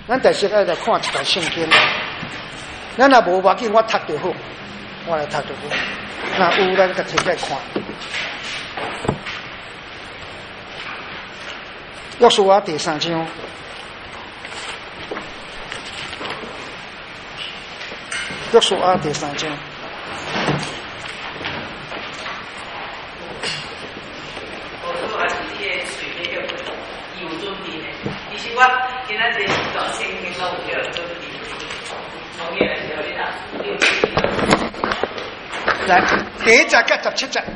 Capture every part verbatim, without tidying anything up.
咱第时爱来看一台圣经，咱若无要紧，我读就好，我来读就好。那有咱甲摕起来看。约书亚第三章，约书亚第三章。 我今仔日做圣经都有叫做同业的时候，你打来，第一节甲十七节，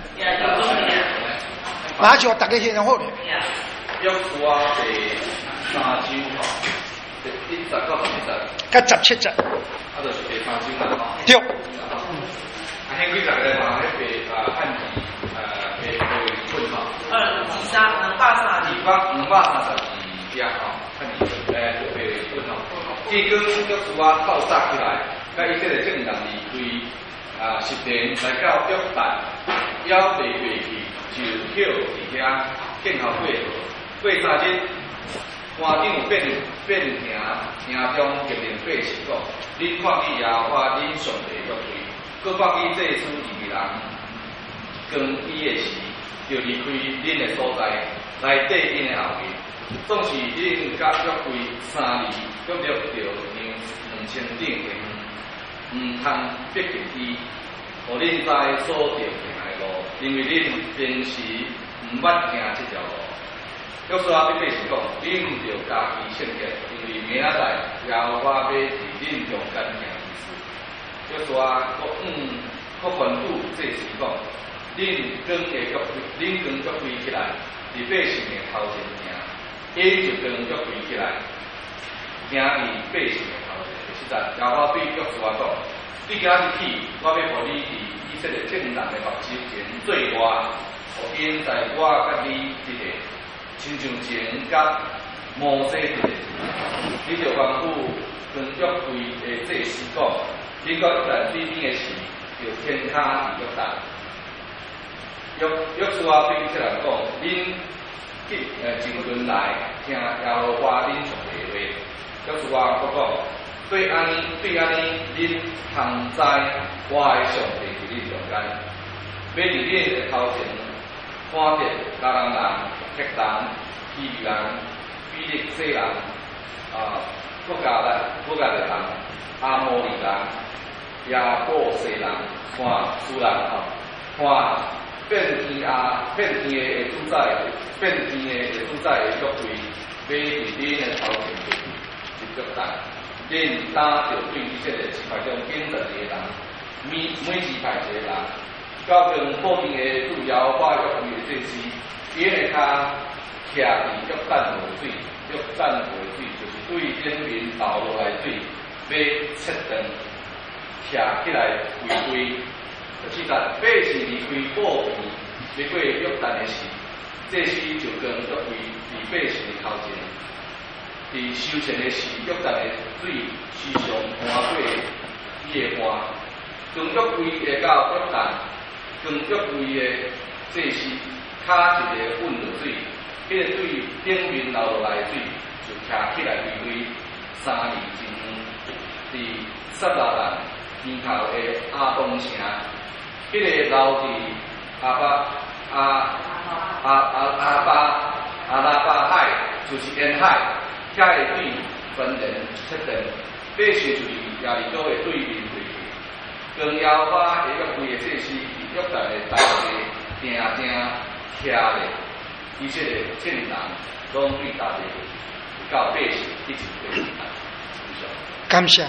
马上大家先好咧。 约书亚第三章吼，第一节到十七节， 甲十七节， 啊，就是第三章啦。 对。 啊，先几节咧嘛，迄个啊汉字呃诶诶困吼。 二二三两百三十。 二百两百三十二只吼。诶，就被问吼，结果约书亚斗杀起来，甲伊即个正人离开啊十年来到约旦，要未过去就跳伫遐建好过河，过三日，官长有变变行行中决定百姓讲，恁看见耶和华恁上帝约会，佮看见这书二人，更伊的时就离开恁的所在，来缀因的后面。总是恁甲约会三年，约入着两两千顶的毋通逼近伊，互恁知所着行的路，因为恁平时毋捌行即条路。约书亚对百姓讲：恁毋着家己圣洁，因为明仔载耶和华要伫恁中间行一事。约书亚国嗯，国吩咐这时讲：恁跟下约会，恁跟约会起来，伫百姓的头前行。伊就跟约会起来，行伫百姓的头前。第七节，耶和华对约书亚讲：你今日起，我要互你伫以色列正人的目睭前做我，互因在我甲你即个，亲像前甲摩西即个，你就吩咐跟约会的祭司讲：你到约旦水边的时，就天骹伫约旦。约约书亚对以色列人讲：恁呃，真轮来听耶和华恁上帝的话。约书亚佫讲，对安尼，对安尼，恁通知我的上帝伫恁中间，要伫恁的头前看着拉人人、赫人、希利人、比利洗人、啊，国家人、国家的人、阿摩利人、亚伯西人、看苏人吼，看。变天啊，变天的主宰，变天的主宰的约会，要伫恁的头前入约旦，恁打着对以色列支派中顶十二个人，每每支派一个人，到跟普天的主耶和华约会的祭司，伊的骹徛伫约旦河水，约旦河水就是对顶面倒落来水，要切断，徛起来归归。就是讲，百姓离开布边，要过约旦的时，这时就跟约会伫百姓的头前，伫收成的时，约旦的水时常换过伊的岸，跟约会下到约旦，跟约会的这时，骹一个稳落水，迄、那个水顶面流落来的水，就徛起来归归三年真远，伫撒拉人面头的阿东城。迄个流伫阿巴阿阿阿阿巴阿拉巴海，就是沿海，遐个水分连切断，百姓就是亚利哥的对面回去，跟耶和华的约会的祭司约旦的大地定定徛咧，以色列正人拢对大地到百姓一起回去。 感谢。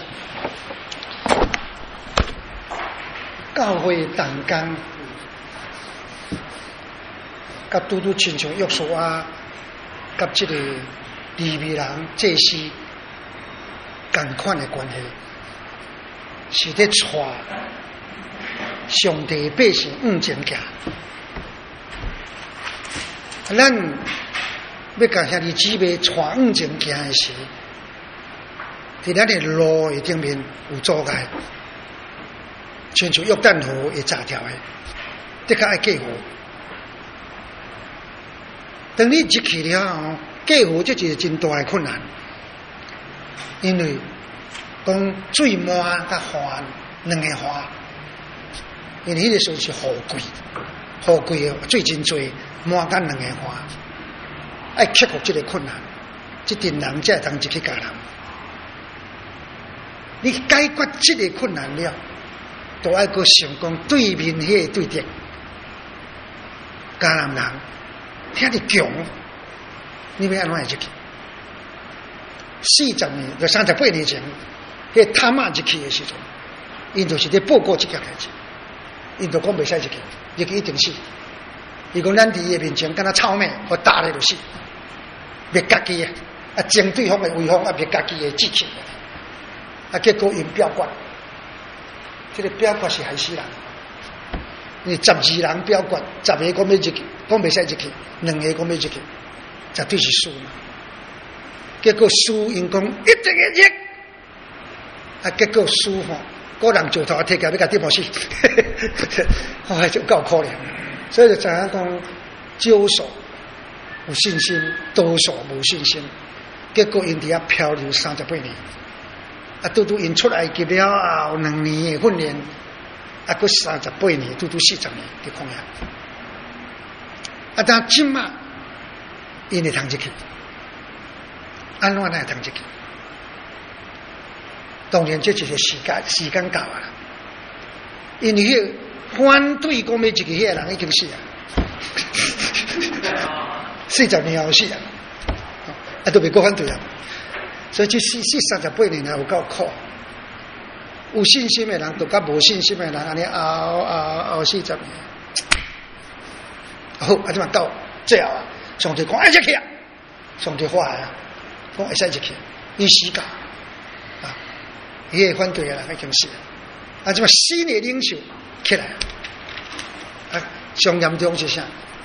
教会同工，甲拄拄亲像约书亚，甲即个利未人祭司同款的关系，是咧带上帝百姓往前行。咱要甲兄弟姊妹带往前行的时，伫咱的路的顶面有阻碍。亲像约旦河会炸条的，的确爱过河。当你入去了后，过河这是真大的困难。 因为讲水满甲花两个花，因为迄个时候是富贵，富贵的水真多，满甲两个花，爱克服这个困难，这阵人才会当入去教人。你解决这个困难了，都爱个想讲对面迄个对敌，教人人听得强，你要安怎入去？四十年到三十八年前，迄他妈入去的时阵，因就是咧报告这件代志，因就讲袂使入去，入去一定死。伊讲咱伫伊面前，敢若草莓，互打咧就死，灭家己啊！啊，争对方的威风，啊，灭家己的志气。啊，结果因表决，这个表决是害死人。你十二人表决，十个讲要入去，讲袂使入去，两个讲要入去，绝对是输嘛。结果输因讲一定会入，啊，结果输吼，个人就头摕起来要甲跌破死，哎，就够可怜。所以就知影讲，少数有信心，多数无信心。结果因伫遐漂流三十八年。啊，拄拄因出来级了后两年的训练，啊，佮三十八年，拄拄四十年的抗压。啊，但即马因会通入去，安怎会通入去？当然，这就是时间时间到啊！因为迄反对讲要入去迄个人已经死啊，四十年后死啊，啊，都袂过反对啊。所以这四四三十八年来有够苦，有信心的人，都甲无信心的人，安尼熬熬熬四十年。好，啊，即嘛到最后啊，上帝讲爱入去啊，上帝话啊，讲会使入去，伊死教啊，伊个反对的人已经死了，啊，即嘛新的领袖起来啊，上严重是啥？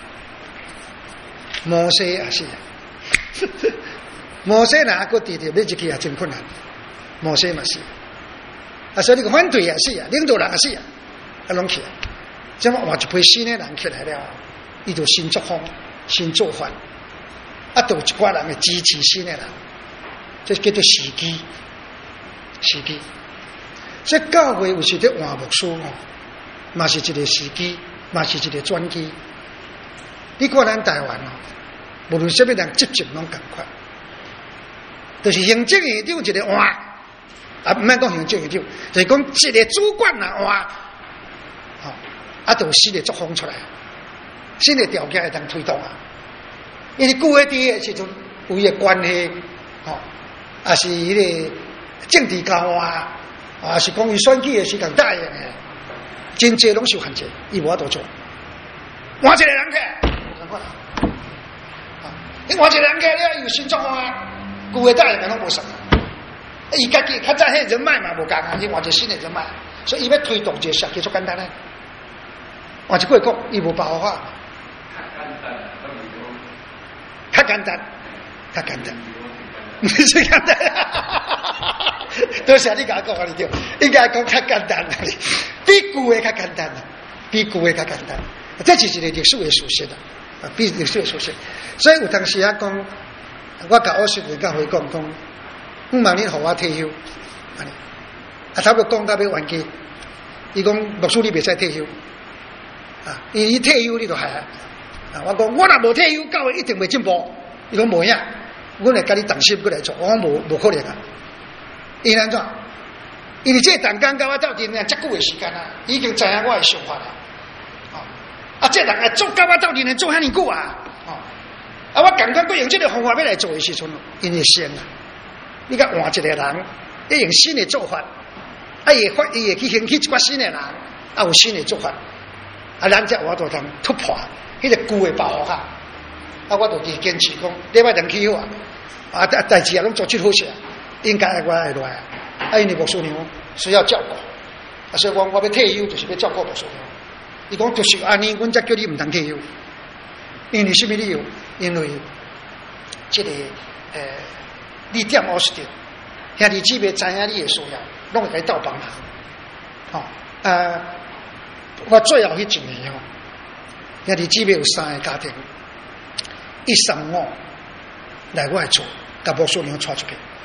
摩西也是。摩西哪个弟弟要入去也真困难，摩西嘛是，啊，所以你个反对也是啊，领导人也是啊，啊，拢起来，这么换一批新的人起来了，伊就新作风、新做法，啊，都有一寡人会支持新的人，这叫做时机，时机。所以教会有时咧换牧师哦，嘛是一个时机，嘛是一个转机。你看咱台湾哦，无论什么人执政拢共款。就是行政院长一个换，啊，唔免讲行政院长，就是讲一个主管啊换，哦，啊，就有新的作风出来，新的条件会当推动啊。因为旧的伫个时阵有伊个关系，哦，啊是迄个政治交换，啊是讲伊选举的时间答应的，真济拢受限制，伊无法度做。换一个人起来，无看法，啊，你换一个人起来了，有新作风啊。旧的大人拢无啥，伊家己较早迄人脉嘛无共啊，伊换一个新的人脉，所以伊要推动一个社区足简单嘞。换一句讲，伊无包法，较简单，较简单，唔是简单。多谢你甲我讲啊，你对，应该讲较简单啊，比旧的较简单啊，比旧的较简单。这就是一个历史的事实啦，啊，比历史的事实。所以有当时啊讲。我甲我媳妇甲回讲讲，五万年互我退休，安尼，啊，差不多讲到要完结，伊讲牧师你袂使退休，啊，伊退休你就害啊，啊，我讲我若无退休，教会一定袂进步，伊讲无影，阮会甲你同心过来做，我讲无无可能啊，因安怎？因为这个同工甲我斗阵啊，遮久的时间啊，已经知影我的想法啦，啊，啊，这人啊做甲我斗阵做遐尼久啊。啊！我刚刚佮用这个方法要来做的时阵，因为先啊，你甲换一个人，要用新的做法，啊，伊会发，伊会去兴起一寡新的人，啊，有新的做法，啊，咱才我就通突破迄个旧的包袱啊，啊，我就去坚持讲，礼拜天去好啊，啊，代志啊拢做出好势，应该我会来，啊，因为牧师娘需要照顾，啊，所以讲我要退休就是要照顾牧师娘，伊讲就是安尼，阮才叫你毋通退休。因为什么理由？因为这个呃，你点我是点，兄弟姊妹知影你的需要，拢会甲伊斗帮忙。吼、哦，呃，我最后迄一年吼，兄弟姊妹有三个家庭，一三五来我厝，甲牧师娘带出去，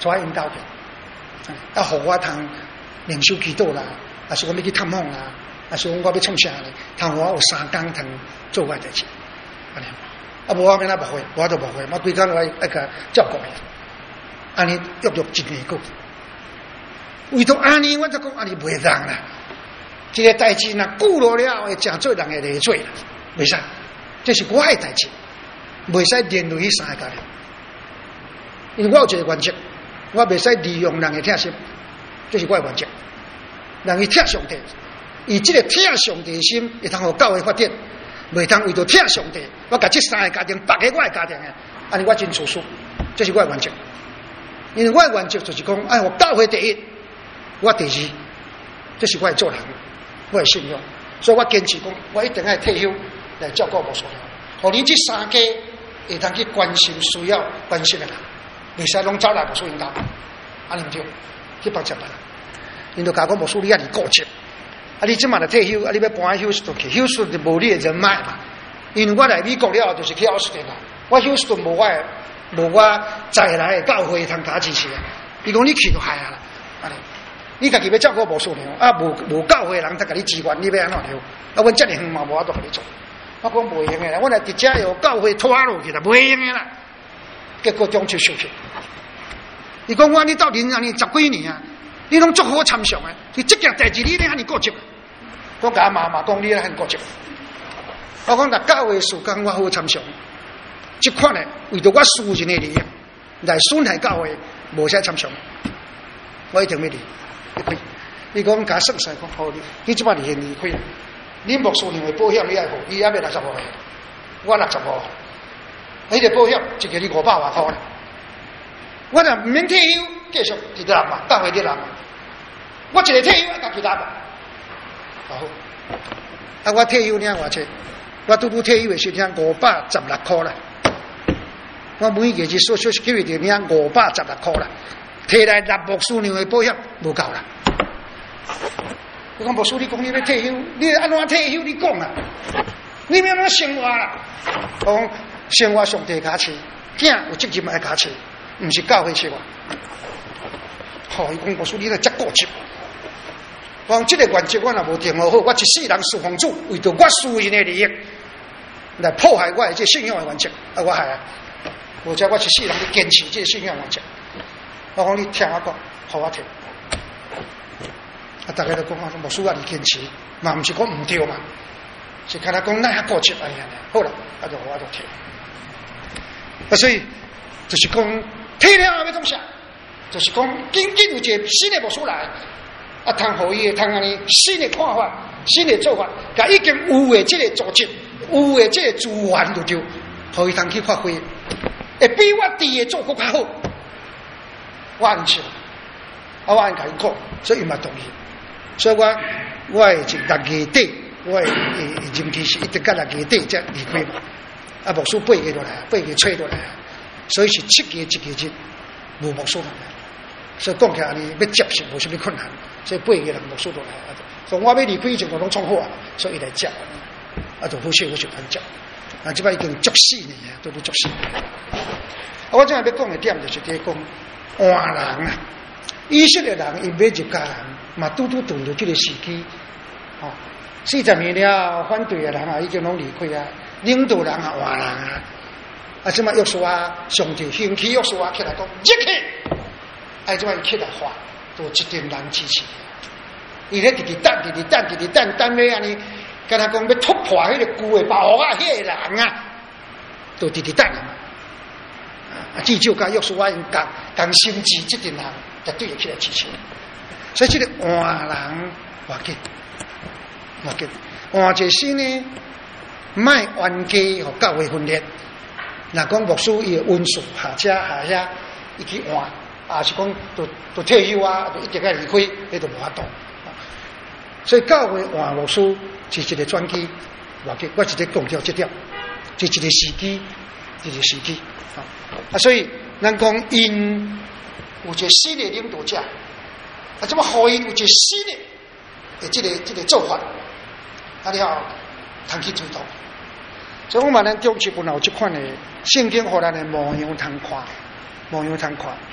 抓引导的，啊，互我通灵修祈祷啦，啊，是我要去探访啦，啊，是我要创啥咧，通我有三工通做我代志，安尼，啊，无我免那无会，我都无会，我规工我一个照顾伊，安尼约约一年过，为着安尼，我则讲安尼袂当啦，这个代志若久落了，会真做人的累赘啦，袂使，这是我的代志，袂使连累三个家庭。因为我有一个原则，我袂使利用人的疼心，这是我的原则。人伊疼上帝，以这个疼上帝的心，会通互教会发展，袂通为着疼上帝，我甲这三个家庭绑个我的家庭的，安尼我真自私，这是我的原则。因为我的原则就是讲，哎，我教会第一，我第二，这是我的做人，我的信仰，所以我坚持讲，我一定要退休来照顾无数人，互恁这三家会通去关心需要关心的人。袂使拢走来无数引导，安尼毋对，去帮接别人。因都甲讲无数你啊，你顾及，啊你即马来退休，啊你要搬休斯顿去，休斯顿无你的人脉嘛。因为我来美国了，就是去奥斯汀啦。我休斯顿无我的，无我再来的教会通加支持啊。伊讲你去就害啊啦，安尼。你家己要照顾无数量，啊无无教会的人才甲你支援，你要安怎样？啊，阮遮尔远嘛，无法度甲你做。我讲袂用的啦，我来直接由教会拖落去啦，袂用的啦。结果中秋休息，伊讲我你到恁安尼十几年啊，你拢足好参详诶，你这件代志你咧安尼顾及，我甲妈妈讲你咧很顾及，我讲若教会事工我好参详，即款诶为着我私人诶利益来损害教会，无使参详，我一定要离离开。伊讲甲算算讲好你，你即摆离现离开，你牧师认为保险你爱付，伊还要六十五个，我六十五。迄个保险一个你五百外块啦，我若毋免退休，继续伫咧人嘛，教会伫人嘛。我一个退休，家己打嘛。好，啊，我退休领偌济？我拄拄退休的时领五百十六块啦。我每月日所小息几月就领五百十六块啦，摕来六牧师娘的保险无够啦。我讲牧师，你讲你要退休，你安怎退休？你讲啊，你要安怎生活啦？我讲。生活上帝加持，囝有责任爱加持，毋是教会生活。好，伊讲牧师，你咧遮固执。我讲即个原则我若无定好，我一世人侍奉主，为着我私人的利益来破坏我的这信仰的原则，啊，我害啊！或者我一世人去坚持这信仰原则。我讲你听我讲，互我听。啊，大家都讲啊，牧师啊，你坚持，嘛毋是讲毋对嘛，是看他讲那遐固执哎呀，好啦，啊就我就听。啊，所以就是讲退了后要怎想？就是讲紧紧有一个新的牧师来，啊，通互伊通安尼新的看法、新的做法，甲已经有的这个组织、有的这个资源，就就互伊通去发挥，会比我伫的做更较好。我安想，啊，我安甲伊讲，所以伊嘛同意。所以我我会是六月底，我会任期是一直到六月底才离开嘛。啊，牧师八月落来，八月吹落来，所以是七月一个日无牧师落来，所以讲起来呢，要接是无什么困难，所以八月人牧师落来，所以我要离开前就拢创好啊，所以伊来接，啊，就好少好少番接，啊，即摆已经足四年啊，都不足四年。啊，我今日要讲的点就是在讲换人啊，以色列人因要入家人，嘛拄拄碰到这个时机，哦，四十年了，反对的人啊已经拢离开啊。领导人啊，换人啊，啊，即摆约书亚上帝兴起约书亚起来讲，一起，哎，即摆起来发，都一点人支持。伊咧直直等，直直等，直直等，等咧安尼，跟他讲要突破迄个旧的包袱啊，迄个人啊，都直直等啊。啊，至少甲约书亚因讲，讲心智这点人，绝对会起来支持。所以这个换人话紧，话紧，换一新呢。卖冤家和教会分裂，若讲牧师伊的温数下车下遐，伊去换，啊是讲都都退休啊，都一定要离开，迄都无法度。所以教会换牧师是一个转机，我给我直接强调这点，是一个时机，一个时机。啊，所以咱讲因有一个新的领导者，啊，这么好因有一个新的诶，这个这个做法，啊，你好，通去主导。所以我们咱中期本来有这款的圣经，互咱的模样通看，模样通看，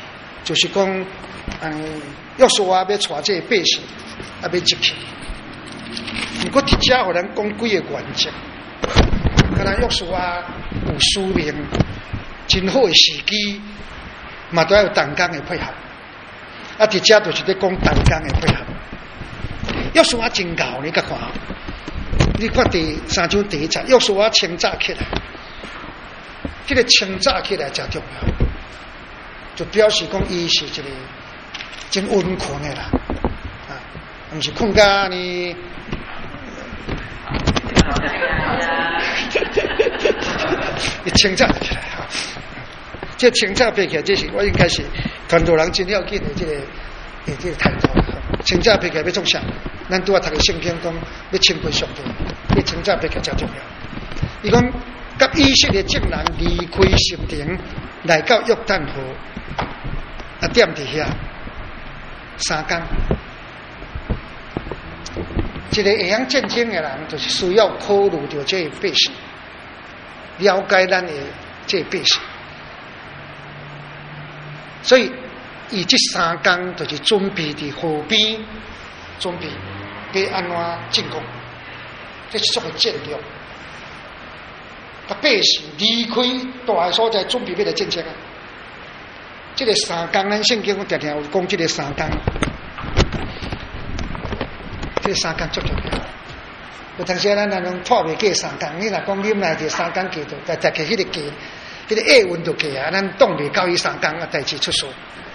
就是讲，嗯，约书亚要带这百姓，啊要入去。如果伫遮互咱讲几个原则，可能约书亚有使命，真好的时机，嘛都要有同工的配合。啊，伫遮就是咧讲同工的配合。约书亚真牛，你甲看，你看第三章第一节，约书亚清早起来，这个清早起来真重要，就表示讲伊是一个真温困的人，啊，毋是困甲你。你清早起来哈，这清早爬起来，这是我应该是传道人真要紧的这个诶这个态度。清早爬起来要做啥？咱拄啊读个圣经讲要亲近上帝，你清早爬起来真重要。伊讲甲以色列众人离开十亭，来到约旦河，啊踮伫遐三工。一个会晓见证的人，就是需要考虑到这个百姓，了解咱的这个百姓。所以，伊这三工就是准备伫河边，准备要安怎进攻，这是做个战略。甲百姓离开大个所在，准备要来见证啊。这个三工，咱圣经常常有讲这个三工。这三工足重要，有当时咱若能破袂过三工，你若讲啉来就三工过度，但但其迄个过，迄个下温度过啊，咱挡袂到伊三工啊代志出事。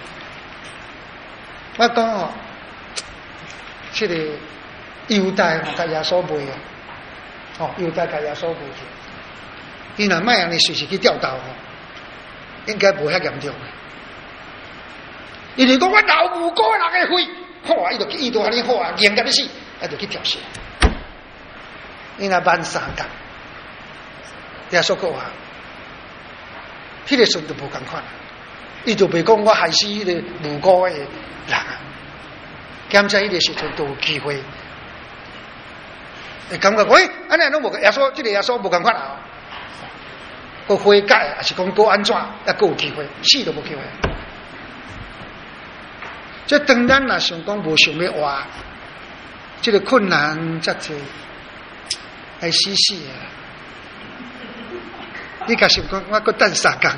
我讲哦，这个犹大甲耶稣卖啊，哦，犹大甲耶稣卖去，伊若卖安尼随时去吊刀哦，应该无遐严重的。因为讲我老母哥人个血。好啊！伊就伊就安尼好啊，严甲你死，啊就去调戏。伊若慢三工，耶稣讲啊，迄个时阵就无共款，伊就袂讲我害死迄个无辜的人啊。检查迄个时阵都有机会，会感觉喂，安尼拢无耶稣，即个耶稣无共款啊，个悔改，还是讲个安怎，也个有机会，死都无机会。这当然啦，想讲无想要活，这个困难则多，爱死死啊！你假想讲，我搁等三工，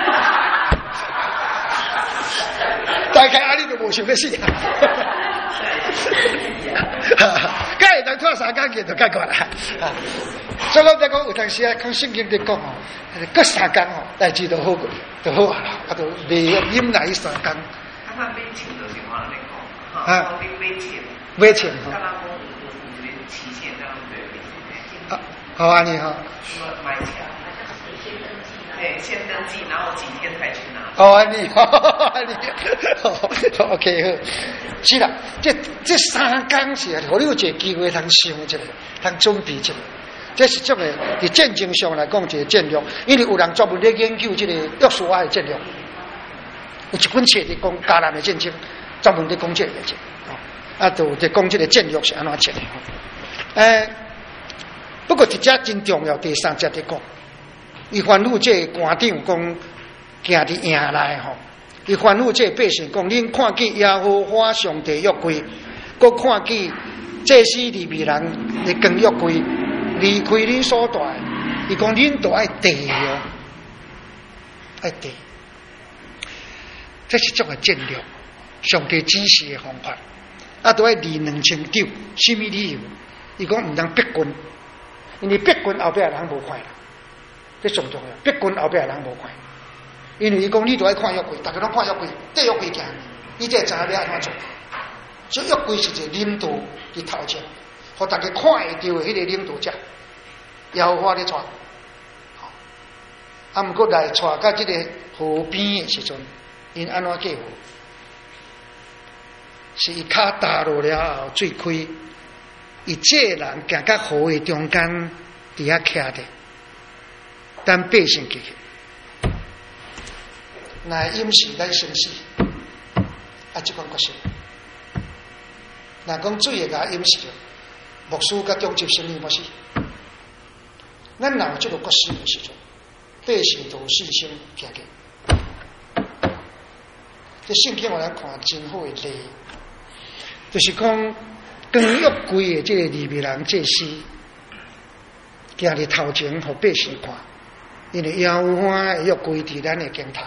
大概安尼都无想要死啊！假会当拖三工去就解决啦。所以我在讲有当时啊，看圣经在讲哦，搁三工哦，代志就好就好啊，啊，就袂忍来三工。 他买钱就是我来讲，哈，我买钱， 买钱哈。 他老公有有期限，这样对。 啊，好安尼哈。 买钱，对，先登记，然后几天才去拿。 哦，安尼，安尼，好 ，OK 好。是啦，这这三工是啊，互你有一个机会通想一下，通准备一下。这是种个伫战争上来讲一个战略，因为有人专门咧研究这个约书亚的战略。有一本册伫讲迦南的战争，专门伫讲这个事情，啊，就伫讲这个战略是安怎设的。诶，不过一只真重要，第三节伫讲，伊吩咐这官长讲，行伫营内吼，伊吩咐这百姓讲，恁看见耶和华上帝约柜，搁看见祭司利未人咧跟约柜离开恁所在，伊讲恁都爱地哦，爱地。这是种个战略，上帝指示的方法，啊，都要离两千九，什么理由？伊讲唔通逼军，因为逼军后壁人无看啦，这上重要。逼军后壁人无看，因为伊讲你都爱看约柜，大家拢看约柜，缀约柜行，你才知影要安怎做。所以约柜是一个领导伫头前，互大家看会到的迄个领导者，耶和华咧带，啊，毋过来带到即个河边的时阵。因安怎计划？是伊脚踏落了后水开，伊这人行到河的中间，伫遐徛着，等百姓进去。那淹死咱生死，啊，即款决心。若讲水会甲淹死，牧师甲中级生意要死。咱若有即个决心的时阵，百姓就有信心行去。 这圣经我来看真好的例，就是讲刚约柜的这个利未人祭司，行伫头前，互百姓看，因为耶和华的约柜伫咱的镜头。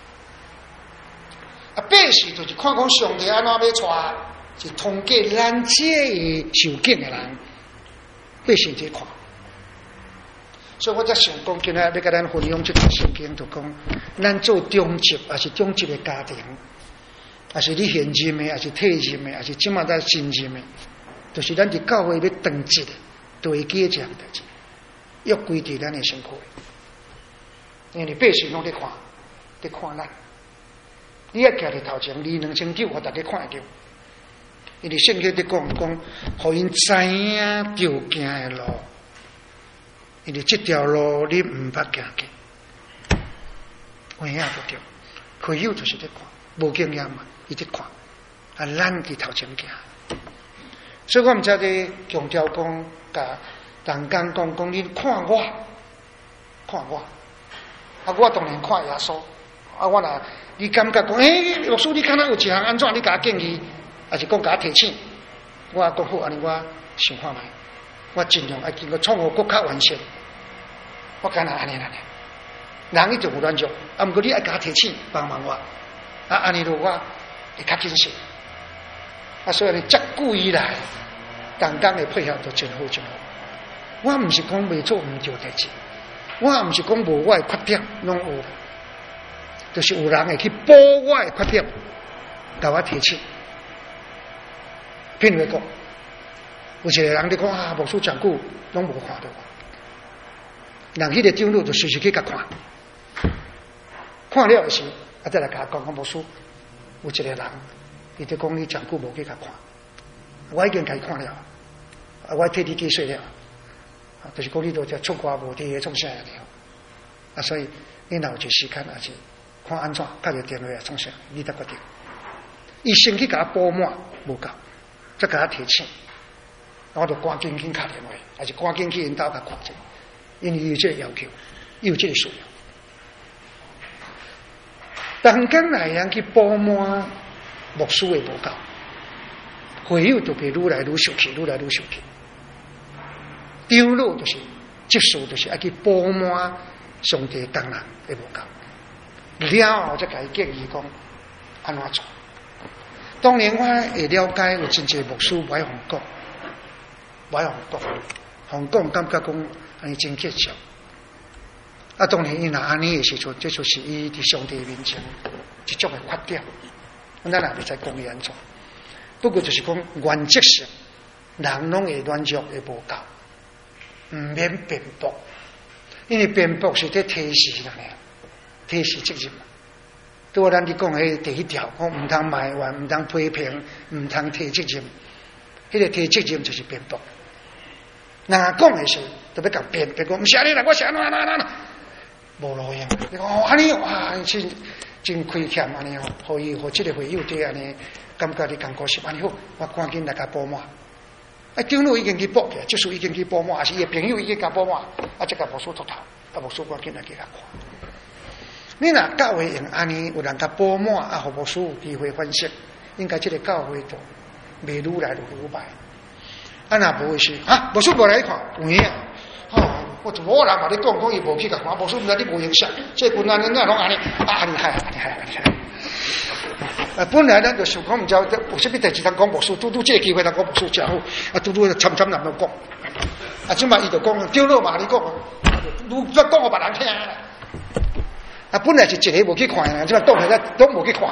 啊，百姓就是看讲上帝安怎要带，是通过咱这个受敬的人，百姓在看。所以我才想讲，今日要甲咱分享这段圣经，就讲咱做中级，还是中级的家庭，还是你现任的，还是退任的，还是即马在新任的，就是咱伫教会要登记的，都会记这样代志，要规伫咱的身躯。因为百姓拢在看，在看咱，你要徛伫头前，二两千九，互大家看得到。因为圣经在讲讲，互因知影着行的路。因为这条路你唔捌行过，有影不对，开友就是在看，无经验嘛，伊在看，啊，咱伫头前行。所以我毋知伫强调讲，甲人间讲讲，你看我，看我，啊，我当然看耶稣，啊，我若你感觉讲，诶、欸，老师你敢若有一项安怎，你甲我建议，还是讲甲我提醒，我讲好，安尼我想看觅。我尽量爱经过创我更较完善，我干那安尼安尼，人一定有软弱，啊，毋过你爱甲我提醒帮忙我，啊，安尼落我会较谨慎，啊，所以呢，这久以来，人间的配合都真好真好。我毋是讲未做毋对代志，我毋是讲无我的缺点，拢有，就是有人会去补我的缺点，甲我提醒，譬如讲。有一个人咧讲啊，牧师讲久拢无看到我，人迄个长老就随时去甲看，看了时，啊再来甲讲讲牧师，有一个人，伊就讲你讲久无去甲看，我已经甲伊看了，啊我替你计算了，啊就是讲你都只出国无地创啥了，啊所以你若有一时间也是看安怎，打个电话创啥，你得决定。伊先去甲我补满无够，再甲我提醒。我就赶紧紧打电话，还是赶紧去因兜甲看者，因为有这个要求，有这个需要。人间来人去补满牧师的无够，会友就被愈来愈受气，愈来愈受气。长老就是接受，就是要去补满上帝工人的无够。了后再甲伊建议讲安怎做。当然我会了解有真侪牧师不爱互讲。我互讲，互讲感觉讲安尼真结实。啊，当然伊若安尼的时阵，这就是伊伫上帝面前一种的缺点，咱也袂使讲伊安怎。不过就是讲原则上，人拢会软弱会无够，毋免辩驳，因为辩驳是在提示人诶，提示责任。对我咱伫讲迄第一条，讲毋通埋怨，毋通批评，毋通提责任。迄个提责任就是辩驳。若讲的时候，特别讲辩辩讲，毋是安尼啦，我是安怎安怎安怎，无路用。你讲哦，安尼哇，真真亏欠安尼哦，互伊互即个会友对安尼，感觉你感觉是安尼好，我赶紧来甲补满。啊，长老已经去补起，就是已经去补满，还是伊朋友已经甲补满，啊，即个无数秃头，啊，无数赶紧来给他看。你若教会用安尼，有人甲补满，啊，互无数有机会分析，应该即个教会就袂愈来愈愈歹。啊，若无是啊，无数无来看，有影啊！哦，我就我人嘛咧讲讲伊无去甲看，无数毋知你无影响，这群人哪拢安尼啊？安尼害，安尼害，安尼害。啊，本来咱就想讲，毋知有啥物代志通讲无数，拄拄这个机会通讲无数真好，啊，拄拄参参人都讲，啊，即摆伊就讲，丢落嘛你讲，愈不讲互别人听。啊，本来是一个无去看的，即摆当下都无去看。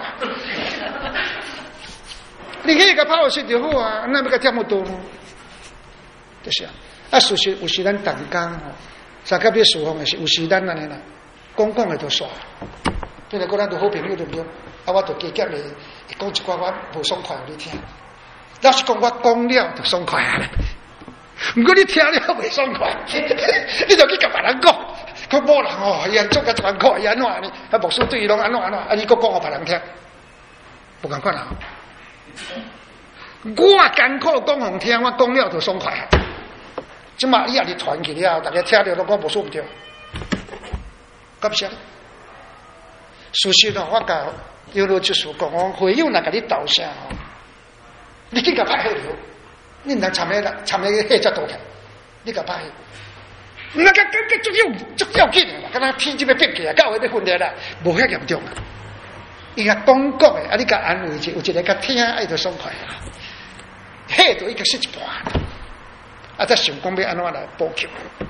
你迄个抛失就好啊，那要甲这么多呢？就是啊，啊，事实有时咱同工吼，三甲要侍奉的是有时咱安尼啦，讲讲的就煞。对来讲，咱都好朋友对不对？啊，我就加减咧，讲一寡我无爽快互你听。老实讲，我讲了就爽快啊，毋过你听了袂爽快，你就去甲别人讲，讲某人哦，伊安做甲专科，伊安怎安尼，啊，牧师对伊拢安怎安怎，啊，你搁讲互别人听，无共款啊。我艰苦讲互听，我讲了就爽快。即马伊也是传去了，大家听着都讲无错毋对，敢是？事实哦，我甲有路就说讲，我会友那个你倒下哦，你这个拍好了，你能参咩啦？参咩黑只多嘅，你个拍。那个个个足要足要紧啦，敢若天就要变起啊，到位要分裂啦，无遐严重啊。伊个讲讲诶，啊你甲安慰者，有一个甲听爱就爽快啦。迄就已经失一半，啊！再想讲要安怎来补救？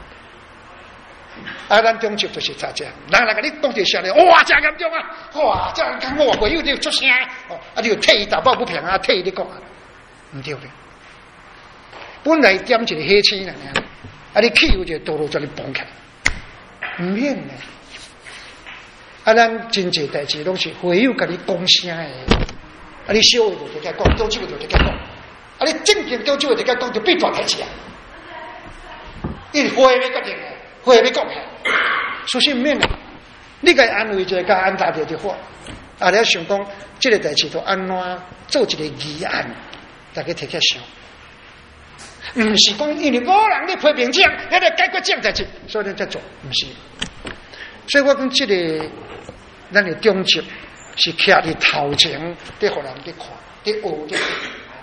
啊！咱中秋就是咋这样，人来甲你讲这些咧，哇，真严重啊！哇，这样讲我会有点出声，哦，啊，你就替伊打抱不平啊，替伊咧讲啊，唔对咧。本来点一个黑青人啊，啊，你气有一个道路叫你绑起来，唔免咧。啊，咱真济代志拢是会友甲你讲声诶，啊，你小个就甲讲，中秋就甲讲。啊！你正经到就这个讲就变大代志啊！因会要决定的，会要讲的，所以免啦。你该安慰一下，甲安大着就好。啊，你想讲这个代志都安怎做一个议案，大家提起想。唔是讲因为无人咧批评讲，你来解决这样代志，所以你才做，唔是。所以我讲这个咱的中级是徛伫头前，伫互人伫看，伫学伫。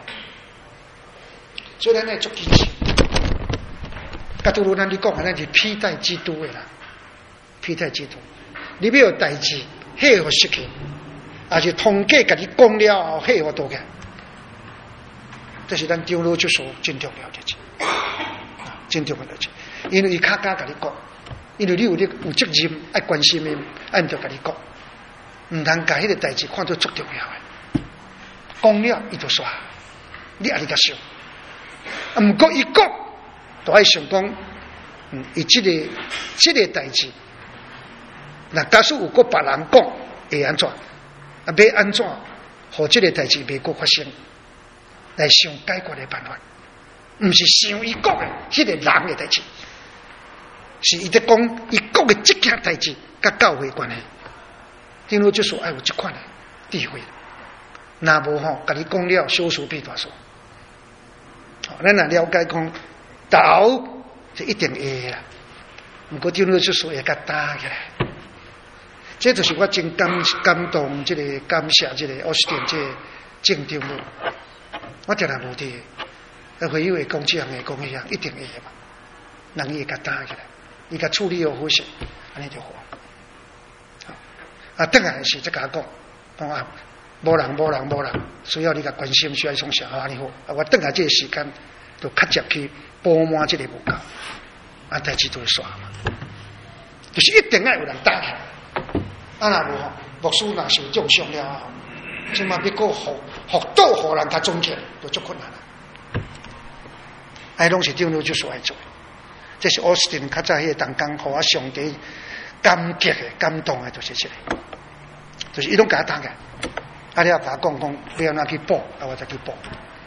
所以咱来做基础，甲拄如咱你讲啊，咱是披戴基督的啦，披戴基督。你要有代志，迄个失去，也是通过甲你讲了后，迄个多个，这是咱长老就说真重要的事，真重要的事。因为伊较敢甲你讲，因为你有你有责任爱关心伊，按着甲你讲，唔通甲迄个代志看作足重要的，讲了伊就煞，你阿里甲想。啊，毋过伊讲，都爱想讲，嗯，伊即个即个代志，那假使有个别人讲会安怎？啊，要安怎？互即个代志袂过发生，来想解决的办法，毋是想伊讲的迄个人的代志，是伊在讲伊讲的即件代志甲教会关系。因为就说爱有即款的智慧，若无吼，甲你讲了小事变大事。咱若了解讲道就一定会啦，不过丢了就说会甲打起来。这就是我真感感动，这个感谢这个奥斯汀这个正长老，我定然无伫，啊会有会讲这样的讲迄样，一定会嘛，人伊会甲打起来，伊甲处理好好势，安尼就好。啊，等下是再甲讲，讲啊。无人无人无人，需要你甲关心，需要从小安尼好。啊，我等下这个时间，就较接去补满这个无够，啊，代志就会煞嘛。就是一定要有人打起来，啊，若无吼，牧师若受重伤了后，即嘛要过服服倒互人甲尊敬，就足困难啦。哎，拢是长老就所爱做，这是奥斯汀较早迄个当工，互我上帝感激的、感动的，就是这个，就是伊拢甲打个。啊！你要甲讲讲，不要拿去补，啊，我再去补。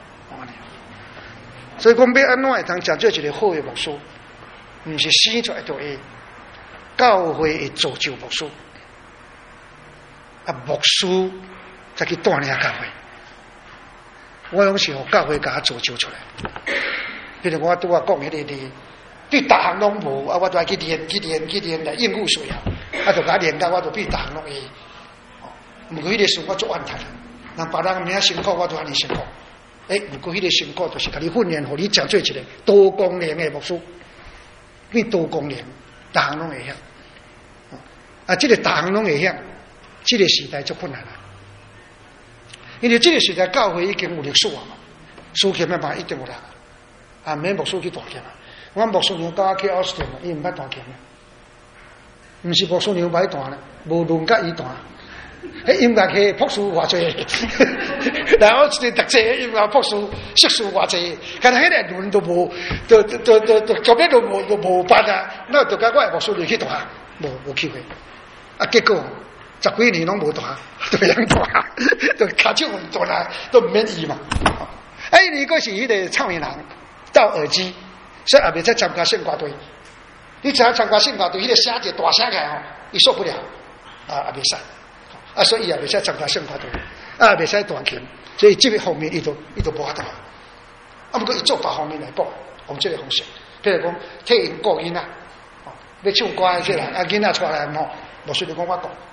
所以讲要安怎会通成就一个好的牧师，毋是生出来就会，教会会造就牧师，啊，牧师再去锻炼教会。我拢是互教会甲造就出来。比如我拄啊讲迄个字，对逐项拢无，啊，我都爱去练、去练、去练来应付需要，啊，就甲练到我就比逐项拢会。毋过迄个事我做安谈，人别人名辛苦，我都安尼辛苦。诶、欸，毋过迄个辛苦就是甲你训练，互你成做一个多功能的牧师，变多功能，逐项拢会晓。啊，这个逐项拢会晓，这个时代就困难了。因为这个时代教会已经有历史啊嘛，书签嘛一定有人啊，免牧师去大剑啊。我牧师娘教我去奥斯汀嘛，伊毋捌大剑啊，毋是牧师娘歹大咧，无论甲伊大。迄音乐系朴素偌济，然后一个特色音乐朴素色素偌济，但系迄个轮都无，都都都都都做咩都无都无办啊！那就甲我系牧师入去大，无无机会。啊，结果十几年拢无大，都样大，都卡手大啦，都唔免意嘛。哎，如果是迄个唱演人戴耳机，所以也未使参加圣歌队。你只要参加圣歌队，迄个声就大声起来吼，伊受不了，啊，也未使。啊，所以也袂使参加圣歌队，啊，袂使弹琴，所以这个方面伊都伊都无法度。啊，不过伊做别方面来补，用这个方式，譬如讲替因顾囡仔，哦，要唱歌这啦，啊囡仔出来吼，牧师就讲我讲，哦，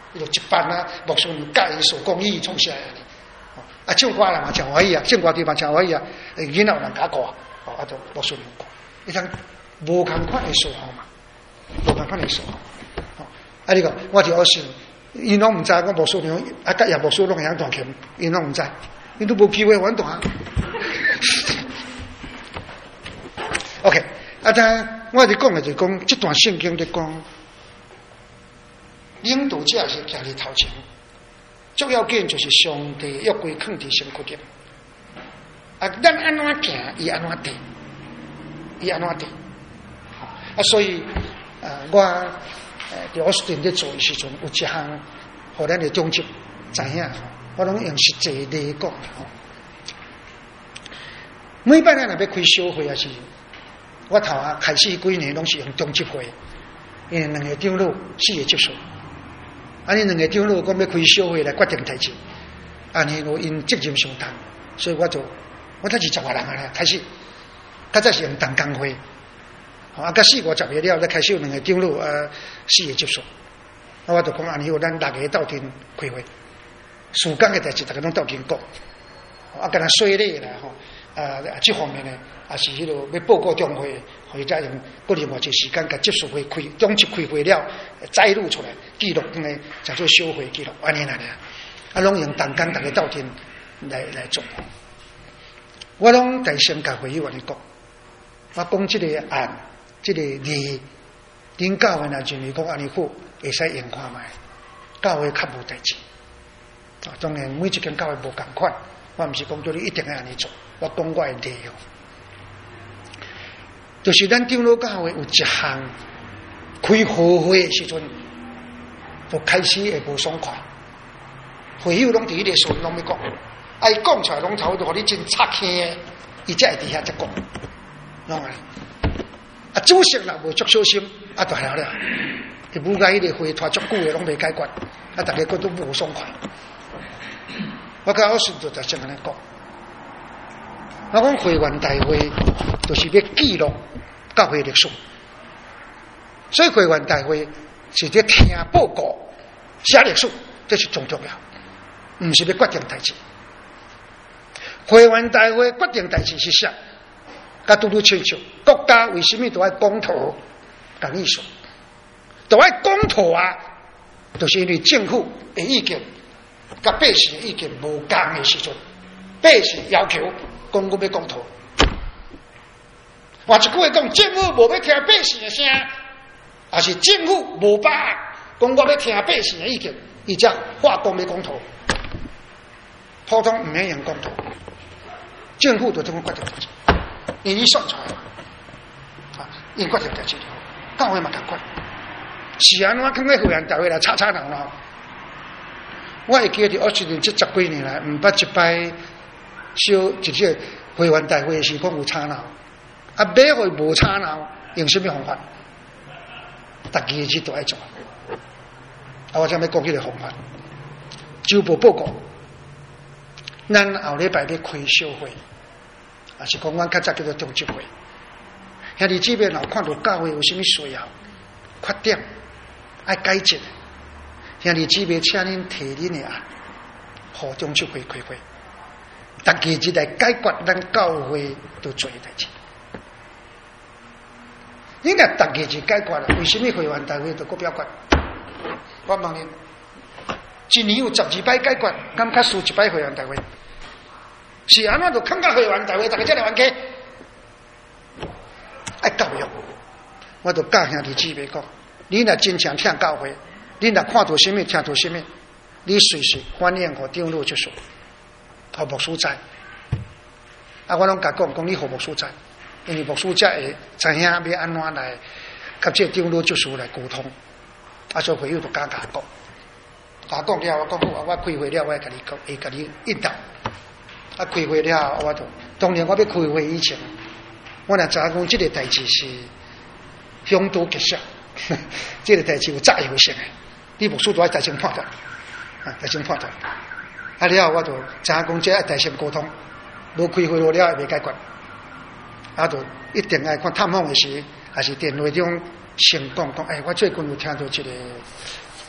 伊就一班啊，牧师们教伊手工艺创啥呀？啊，唱歌人嘛真欢喜啊，唱歌地嘛真欢喜啊，囡仔有人教歌啊，哦，啊，就牧师们讲，伊讲无共款的数学嘛，无共款的数学。哦，啊，你讲我就好想，因拢毋知我牧师娘啊，甲叶牧师拢会晓弹琴，因拢毋知，因都无机会玩弹。OK， 啊，但我哋讲嘅就讲，这段圣经咧讲，领导者是行伫头前，主要紧就是上帝约规放伫身躯顶。啊，咱安怎行，伊安怎地，伊安怎地。啊，所以啊，我伫奥斯汀咧做嘅时阵，有一项，互咱嘅中级知影，我拢用实际例讲。每摆咱若要开小会啊是。我头啊开始几年拢是用中级会，因为两个长老四个接受，安尼两个长老讲要开小会来决定代志，安尼我因责任上重，所以我就我才是十个人啊啦，开始，较早是用同工会，啊，甲四五十个了，再开始有两个长老啊四个接受，啊，我就讲安尼有咱六个斗阵开会，事工的代志大家拢斗阵讲，啊，跟他说咧啦吼。啊，这方面呢，也是迄落要报告中会，或者用过另外一个时间，甲接触会开，中级开会了，摘录出来，记录呢，叫做小会记录，安尼来咧，啊，拢用同工大家斗阵来来做。我拢在先甲会议员讲，我讲这个案，这个例，恁教会若认为讲安尼好，会使用看卖，教会较无代志。啊，当然每一间教会无共款，我毋是讲叫你一定要安尼做。我讲我的理由，就是咱长老教会有一项开好会的时阵，就开始会无爽快。会友拢伫迄个时阵拢要讲，啊，伊讲出来拢头都互你真插气的，伊才会伫遐才讲，拢安尼。啊，主席若无足小心，啊，就了了。伊母甲迄个会拖足久的拢未解决，啊，大家觉都无爽快。我甲老师就在先安尼讲。我讲会员大会就是要记录教会历史，所以会员大会是在听报告、写历史，这是最重要，唔是要决定代志。会员大会决定代志是啥？甲拄拄清楚，国家为什么都爱公投？讲意思，都爱公投啊，就是因为政府的意见甲百姓的意见无共的时阵，百姓要求。讲我要公投，换一句话讲，政府无要听百姓的声，也是政府无把讲我要听百姓的意见，伊才话讲要公投。普通唔免用公投，政府就这么决定代志，因为算出来嘛，啊，因决定代志，教会嘛共款，是安怎讲个会员大会来吵吵闹闹？我会记得二十年这十几年来，唔捌一摆。小一个会员大会是讲有吵闹，啊，买会无吵闹，用什么方法？逐个日都爱做。啊，我才要讲起个方法。周报报告，咱后礼拜要开小会，啊是讲阮较早叫做中级会。兄弟姊妹若看到教会有啥物需要、缺点爱改进，兄弟姊妹请恁提恁的案，互中级会开会。大家一来解决咱教会都做代志，应该大家就解决了。为什么会员大会都个表决？我问你，一年有十二摆解决，敢较输一摆会员大会？是安怎就看到会员大会，大家才来玩起？爱教育，我就教兄弟姊妹讲：你若真正听教会，你若看到什么，听到什么，你随时反映和长老就说。和牧师知，啊，我拢甲讲讲你和牧师知，因为牧师才会知影要安怎来，甲这长老就是来沟通，啊，所以会友就甲甲讲，甲讲了，我讲好，我开会了，我会甲你讲，会甲你引导，啊，开会了，我就当然我要开会以前，我若知影讲这个代志是凶多吉少，这个代志有责任性的，你牧师都要在先判断，啊，在先判断。啊了，我就知影讲这爱大声沟通，无开会了也未解决，啊，就一定爱看探访的时，还是电话中先讲讲，哎，我最近有听到一个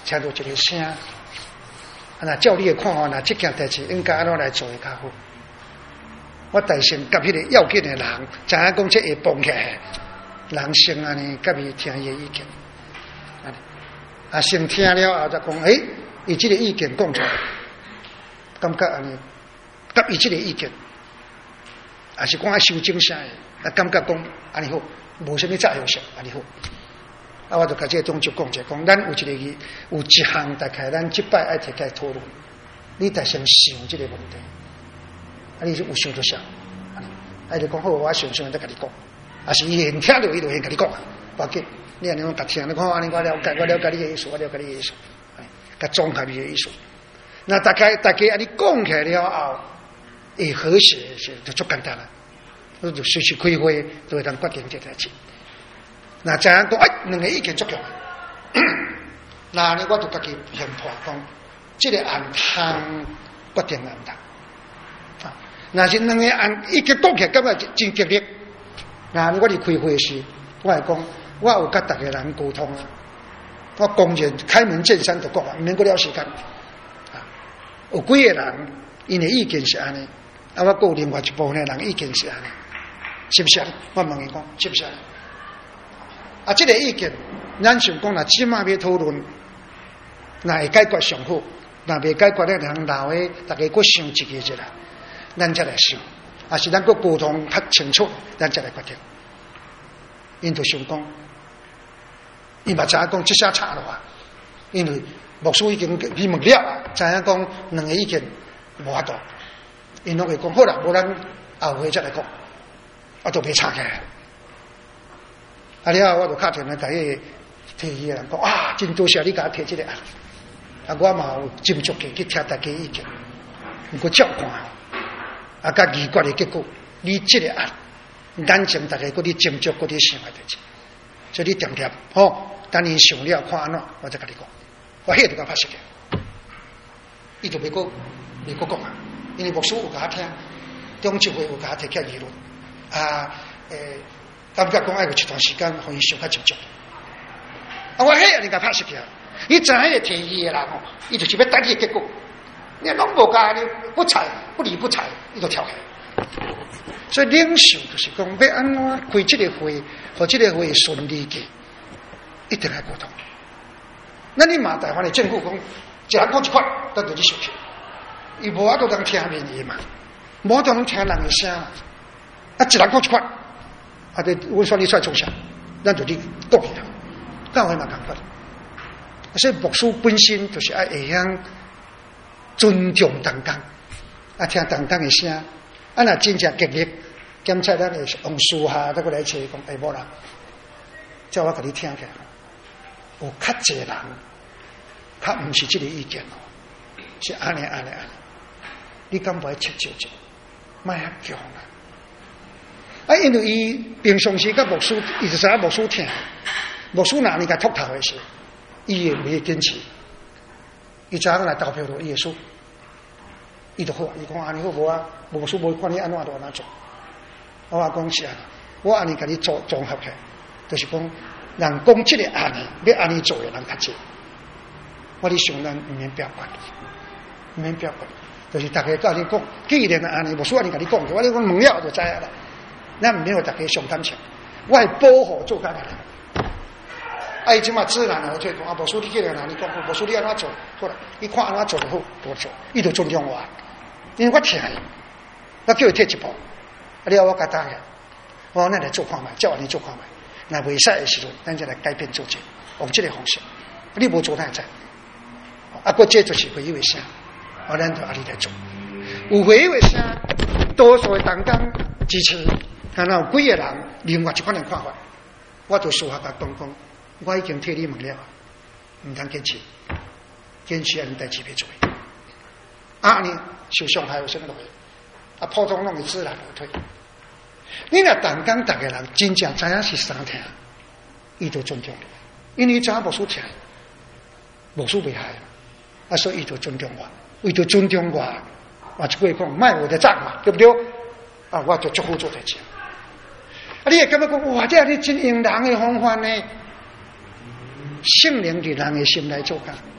听到一个声，啊，那照你的看法，那这件代志应该安怎来做会较好？我大先甲迄个要紧的人，知影讲这会帮起来，人先安尼甲伊听伊的意见，啊，先听了后再讲，诶、欸，伊这个意见讲出来，感觉安尼，甲伊这个意见，还是讲爱修正啥的，啊，感觉讲安尼好，无啥物作用性，安尼好。啊，我就甲这个同学讲者，讲咱有一个有一项大概咱即摆爱摕起来讨论，你得先想这个问题，啊，你有想就想，啊，就讲好，我想想再甲你讲，啊，是伊现听到伊就先甲你讲，包紧，你安尼讲甲听，你看安尼我了解，我了解你的意思，我了解你的意思，甲综合你的意思。那大概大家安尼讲起来了后，会和谐是就足简单啦，我就随时开会，就会当决定这代志。那怎样讲？哎，两个意见足够。那呢，我就家己研判讲，这个案通决定案通。啊，那是两个案意见讲起来，感觉真激烈。那我哋开会时，我系讲，我有甲大家人沟通啊。我公然开门见山就讲啊，唔免过了时间。啊，有几个人因的意见是安尼，啊，我有另外一部分的人意见是安尼，是不是？我问伊讲，是不是？啊，这个意见，咱想讲啦，即马要讨论，那会解决上好，那未解决咧，人老诶，大家搁想一个一啦，咱才来想，啊是咱搁沟通较清楚，咱才来决定。因就想讲，伊嘛知影讲即下差了话，因为牧师已经批问了啊，知影讲两个意见无法度，因拢会讲好啦，无咱后回再来讲，啊都别岔开。啊！了后我就敲电话甲迄个提议人讲啊，真多谢你甲我提这个案，啊，我嘛有斟酌去去听大家意见，毋过照看，啊，甲议决的结果，你这个案，咱前大家嗰啲斟酌嗰啲想的代志，所以你点点吼，等你想了看安怎，我再甲你讲，我迄个就甲拍实嘅，伊就袂过袂过讲啊，因为牧师有甲我听，中集会有甲我提起议论，啊，诶、欸。感觉讲爱有一段时间，互伊想较集中。啊，我迄人家拍实去啊！伊知影个提议的人哦，伊就是要等伊的结果。你拢无甲你不睬不理不睬，伊就跳起来。所以领袖就是讲要安怎开这个会，和这个会顺利嘅，一定要沟通。那你马台湾的政府讲，一人讲一块，咱就去受去。伊无法度通听民意嘛，无法度通听人的声嘛。啊，一人讲一块。啊！对，我说你出来从小，咱就去讲伊啦，教会嘛共款。所以牧师本身就是爱会晓尊重同工，啊听同工的声，啊若真正激烈，检测咱会用私下再过来找讲，哎无啦，叫我甲你听起来，有较济人，较毋是这个意见哦，是安尼安尼安尼，你敢不爱切招者，莫遐强啊！啊，因为伊平常时甲牧师，伊就知影牧师听，牧师哪里甲秃头的时，伊也袂坚持，伊知影来投票就伊会输，伊就好，伊讲安尼好无啊，牧师无管你安怎就安怎做。我话讲是啊，我安尼甲你做综合起来，就是讲人讲即个安尼，要安尼做的人较济。我哩想咱毋免表管，毋免表管，就是大家教你讲，既然安尼，牧师安尼甲你讲，我你讲问了就知影啦。咱毋免有大家上感情，我系保护做家的人。哎，即马自然而然讲啊，无输你这个人，你讲无输你安怎做，好啦，你看安怎做就好，多做，伊就尊重我，因为我听伊，我叫伊退一步，啊，了我甲答应，我讲咱来做看卖，照安尼做看卖，若袂使的时阵，咱就来改变做这，用这个方式，你无做咱会知，啊，过这就是会议的声，啊，咱就安尼来做，有会议的声，多数的同工支持。看到有几个人另外一款人看法，我就私下甲讲讲，我已经替你问了，唔通坚持，坚持安尼代志要做。啊，你受伤害有什么落去？啊，普通拢会自然而退。你若同工逐个人真正知影是啥听，伊就尊重你，因为知影牧师听，牧师袂害，啊，所以伊就尊重我，为着尊重我，我就会讲卖我的账嘛，对不对？啊，我就足好做代志。啊，你也感觉讲哇，这你真用人的方法呢？圣灵伫人的心来做工，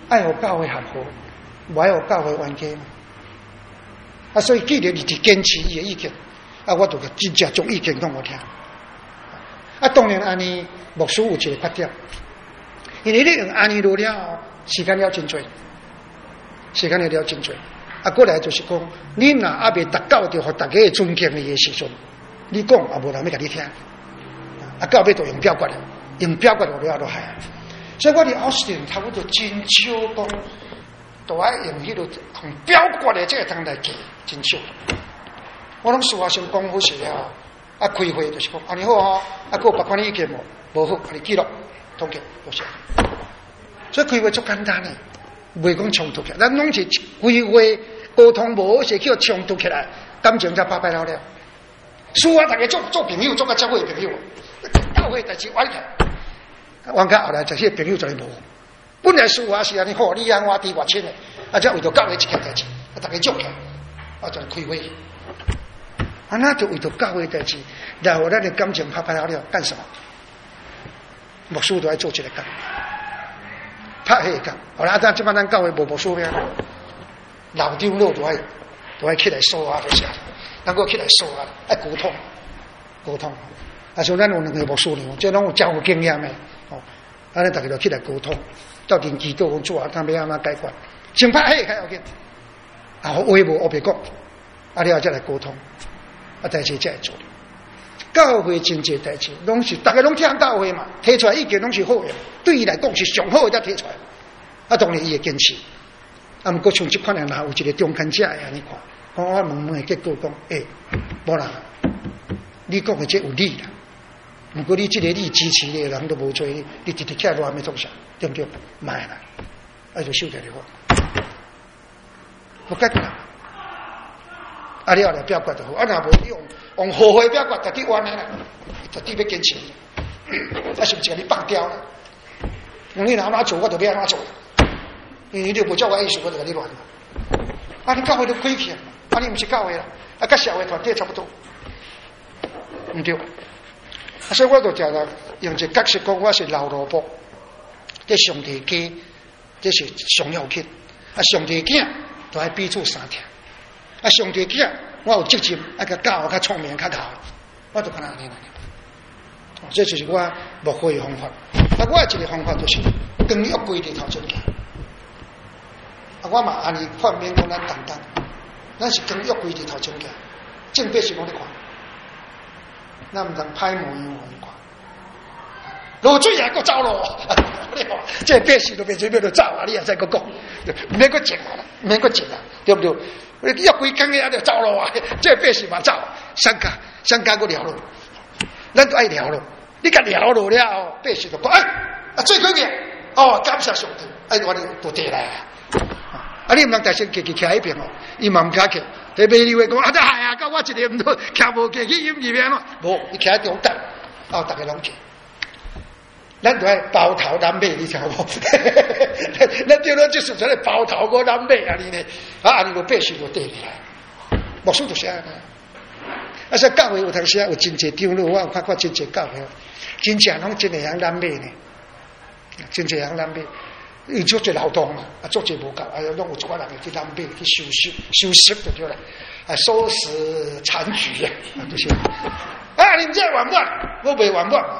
爱互教会合好，唔爱互教会冤家嘛。啊，所以既然你是坚持伊的意见，啊，我就真正将意见讲我听。啊，当然安尼牧师有一个缺点，因为你用安尼路了，时间了真多，时间了了真多。啊，过来就是讲，你若还未达到着互大家尊敬你的时阵，你讲也无人要甲你听。啊，到尾就用表决了，用表决了了就害。所以我伫奥斯汀差不多真少讲，都爱用迄个用表决的这个通来记，真少。我拢事话先讲好势了，啊开会就是讲，安尼好吼，啊个别款意见无无好，安尼记录统计有啥？所以开会足简单的，袂讲冲突起来，咱拢是开会沟通无好势，叫冲突起来，感情才拜拜了了。输啊，大家做做朋友，做个教会朋友，教会代志完开。往到后来，这些朋友就无。本来输啊是安尼好，你安我低我亲的，啊，才为着教会一件代志，啊，大家做起来，啊，就开会。啊，那就为着教会代志，然后咱的感情拍拍了了，干什么？牧师都爱做这个工，拍迄个工。后来咱即摆咱教会无牧师了，老长老都爱都爱起来说啊，这些，能够起来说啊，爱沟通，沟通。啊，像咱有两个牧师呢，这拢有教育经验的，哦，安尼大家就起来沟通，到底祈祷工作啊，看要安怎解决，先拍迄个要紧，啊，话无我别讲，啊，你后再来沟通，啊，代志才会做。教会真济代志，拢是大家拢听教会嘛，提出来意见拢是好的，对伊来讲是上好的才提出来。啊，当然伊会坚持。啊，毋过像即款人，若有一个中间者会安尼看，讲我问问的结果讲，诶、欸，无啦，你讲的这有理啦。如果你这个你支持的人都无做，你你直直起来乱要做啥？对不对？卖啦，啊就收起来就好，不解决啦。啊，你后来表决就好，啊，若无你用用后悔表决，就伫冤的啦，就伫要坚持，啊，是不是甲你放掉了？用你哪哪做，我就要安怎做，因为你无照我意思，我就甲你乱。啊，你教会都亏去，啊，你毋是教会啦，啊，甲社会团体差不多，毋对。啊、所以我就讲了，用一个角色讲，我是老萝卜，这上帝家，这是上要紧。啊，上帝囝都爱彼此相听。啊，上帝囝，我有责任爱甲教较聪明较头，我就干那安尼。这就是我牧会的方法。啊，我一个方法就是更约规伫头前行。啊，我嘛安尼反面讲咱简单，咱是更约规伫头前行，正必是讲你看。咱唔通歹模样模样看，落水也搁走咯。你看，这百姓都变成要落走啊！你也再搁讲，唔免搁静啊，唔免搁静啊，对不对？你要规工也就走咯啊！这百姓嘛走，三家三家搁聊咯，咱都爱聊咯。你甲聊落了，百姓就讲哎，啊最紧要哦，感谢上帝，哎我哋都得来啊！啊，你唔通大声叽叽徛一边哦，伊嘛唔敢徛。你别以为讲啊，哎呀，到我一个唔到，徛无过去音入面咯，无，伊徛喺中间，哦，大家拢徛。咱就爱包头南北，你知无？咱叫咱就是在包头个南北啊，你呢？啊，安尼个百姓就对起来，牧师就是安尼。啊，说教会有当时有真济长老，我有看过真济教会，真正拢真系向南北呢，真济向南北。有做这劳动嘛，啊，做这无够，啊，拢有一寡人去南北去修饰、修饰就对了，啊，收拾残局啊，这些。啊，你们这完不完？我未完不完。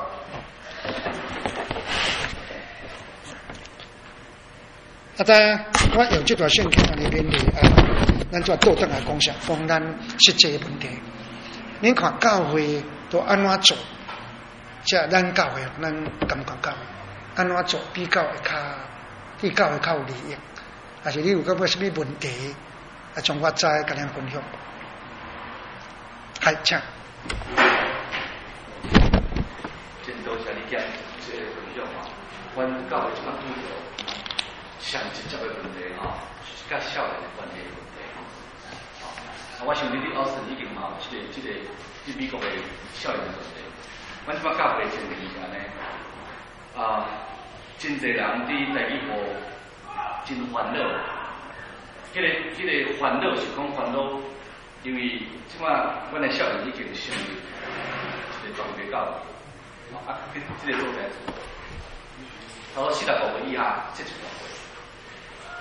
啊，但我用这段圣经来面对啊，咱就倒转来讲下，讲咱实际的问题。您看教会都安怎做？即咱教会，咱感觉教会安怎做比较会较？比较会较有利益，还是你有感觉什么问题，啊，从我知甲咱分享。系，请。 真多谢你讲这个分享啊，阮教会即摆拄着上直接的问题啊，甲少年的关系的问题啊。啊，我想你伫澳洲已经嘛，即个即个伫美国的少年的问题，阮即摆教会真明显呢啊。真侪人伫第一步真烦恼，迄、那个迄、那个烦恼是讲烦恼，因为即摆阮的少年已经成立一个专门教育，啊，跟即个所在，差不多四十五岁以下，这一个会，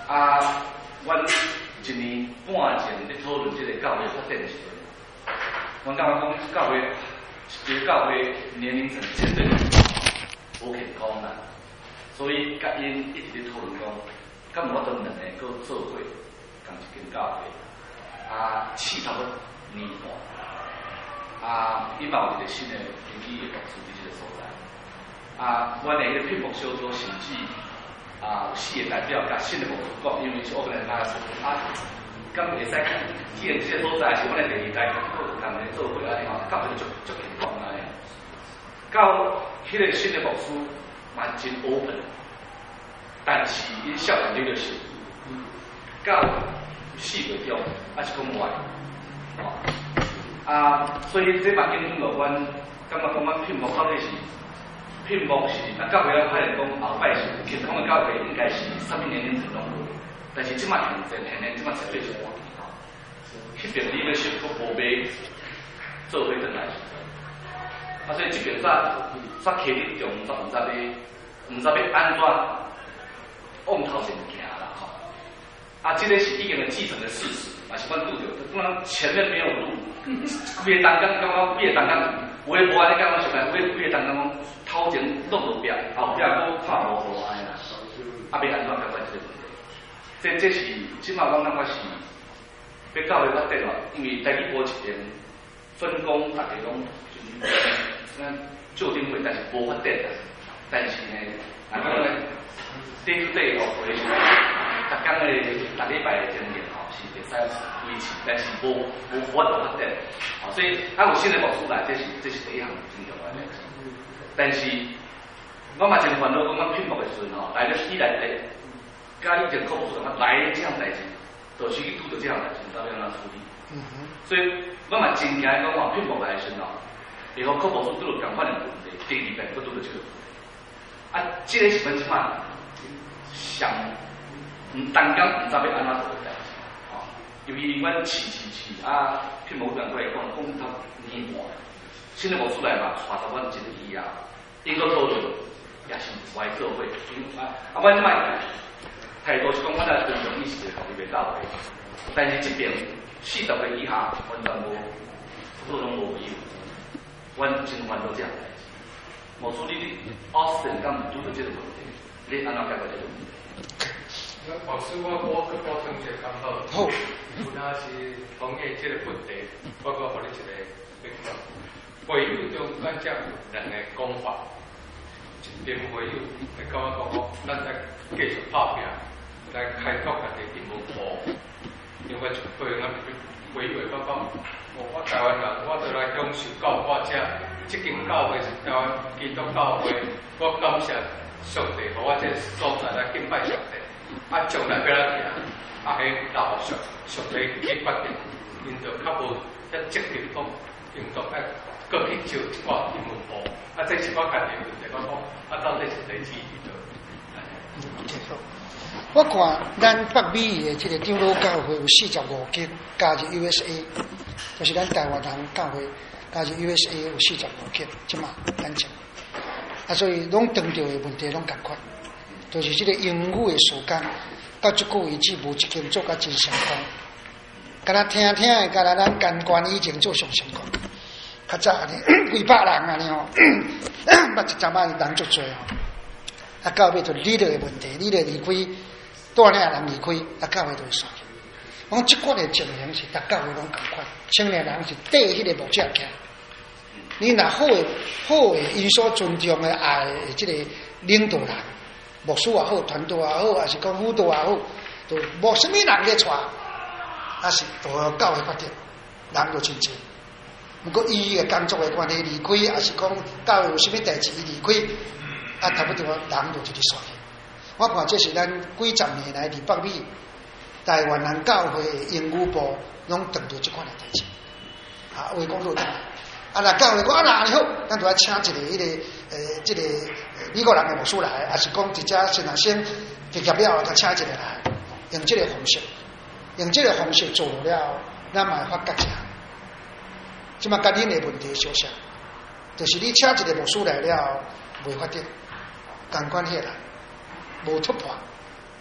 啊，阮一年半前咧讨论这个教会发展的时阵，阮感觉讲教会，一个教会年龄层绝对无健康啦，所以甲因一直咧讨论讲，敢有法度两个搁做伙共一间教会，啊，试头年半，啊，伊嘛有一个新的经济的牧师伫即个所在，啊，阮的迄个聘牧小组甚至。啊，有四个代表甲新的牧师讲，因为是我个人拉出啊，咁会使看，既然这个所在是阮的第二代，咁个人来做伙安尼吼，感觉足足健康安尼。到迄个新的牧师嘛真 open， 但是因少年了就是，到四月中还是讲外，哦，啊，所以这嘛影响到阮，感觉讲阮聘牧到底是。聘牧是，那教会咱发现讲后摆是健康的教会应该是什么年龄层拢有，但是即摆现在现在即摆绝对是换吼，迄边你要是佫无买做伙转来，啊所以即边煞煞起你重煞毋知要毋知要安怎往头前行啦吼，啊即个是已经继承的事实，也是阮拄着，不然前面没有路，规个单杠刚刚规个单杠。有诶无安尼讲，我想来，有诶有诶当讲头前弄落壁，后壁佫看无好安尼啦，啊袂安怎解决即个问题？这这是即马讲感觉是要教育发展咯，因为在你无一边分工，大家拢咱做定会，但是无发展的。但是呢，啊讲咧，对对哦，会逐工诶，逐礼拜诶经验吼是会使维持，但是无无法度发展。啊，所以啊有新的牧师来，这是这是第一项真重要的。但是我嘛真烦恼，讲阮聘牧的时阵吼，来了以来咧，甲以前科牧师讲来这项代志，就是去拄到这项代志，到底安怎处理？嗯哼。所以我嘛真惊讲话聘牧来的时阵吼，以后科牧师拄到共款的问题，第二遍佫拄到这个问题。啊，这个是阮即摆上毋单讲毋知要安怎做的代志，吼，尤其阮饲饲饲啊。聘牧团过来讲，讲他年半，新的牧师来嘛，带到阮一个以后，因个讨论也是歪做伙，因啊啊，阮即摆态度是讲，阮来尊重意思，互伊袂到位。但是这边四十岁以下完全无，差不多拢无有，阮真烦恼这样代志。牧师，你你奥斯汀敢毋拄到这个问题？你安怎解决这个问题？ 牧师，我我去补充一个刚好。好。有哪是防疫这个问题，我搁互你一个比较。会友中咱只有两个讲法，一边会友会甲我讲讲，咱来继续拍拼，来开拓家己英文部。因为会友咱会友会讲讲，我台湾人，我就来享受教我遮，即间教会是台湾基督教会，我感谢上帝，互我这所在来敬拜上帝。啊，将来要来行。啊，迄老上上帝去决定，因着较无遐积极讲，因着爱搁去招一寡英文部，啊，这是我家己问题，我讲啊，到底是第几着？ 我看咱北美的这个长老教会有四十五间加入 U S A， 就是咱台湾人教会加入 U S A 有四十五间，即嘛咱讲，啊，所以拢碰到的问题拢共款，就是这个英语的时间。到即个为止，无一间做甲真成功。敢若听听的，敢若咱监管以前做上成功。较早呢，几百人安尼吼，捌一阵仔人足多吼。啊，到尾就理了的问题，理了离开，带领人离开，啊，教会就会散。讲即款的情形是，逐教会拢共款，青年人是缀迄个牧者行。你若好诶，好诶，因所尊重诶、爱诶，即个领导人。牧师也好，团队也好，还是讲辅导也好，都无什么人咧带，还是都教会发展，人就真济。不过伊嘅工作嘅关系离开，还是讲教会有什么代志伊离开，啊，差不多人就直接散去。我看这是咱几十年来伫北美台湾人教会英语部拢碰到这款嘅代志，啊，话讲落来。啊！若教会讲啊，哪里好，咱就要请一个迄、那个呃，即、这个美国人的牧师来，还是讲直接先来先毕业了，再请一个来，用这个方式，用这个方式做了，咱嘛发觉者。即嘛甲恁的问题相像，就是你请一个牧师来了，袂发展，共款起来，无突破。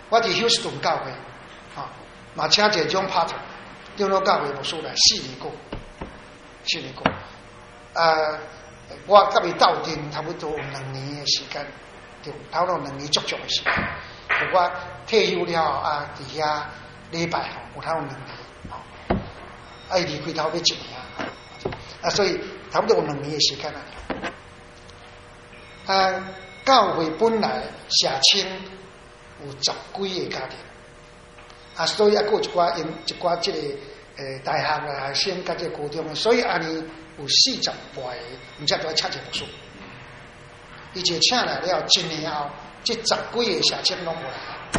我伫休斯顿教会，啊，嘛请一个John Pater，长老教会牧师来四年过，四年过，啊，我甲伊斗阵差不多有两年的时间，就头到两年足足的时间。我退休了啊，伫遐礼拜吼，有头两年，吼，啊，伊离开头要一年啊，啊，所以差不多有两年的时间啊。啊，教会本来社青有十几个家庭，啊，所以啊，有一寡因一寡即、这个诶大学啊、学生甲即个高中，所以安尼有四十多个，毋则都要请一个牧师。伊就请来了，一年后，即十几个社青拢无来，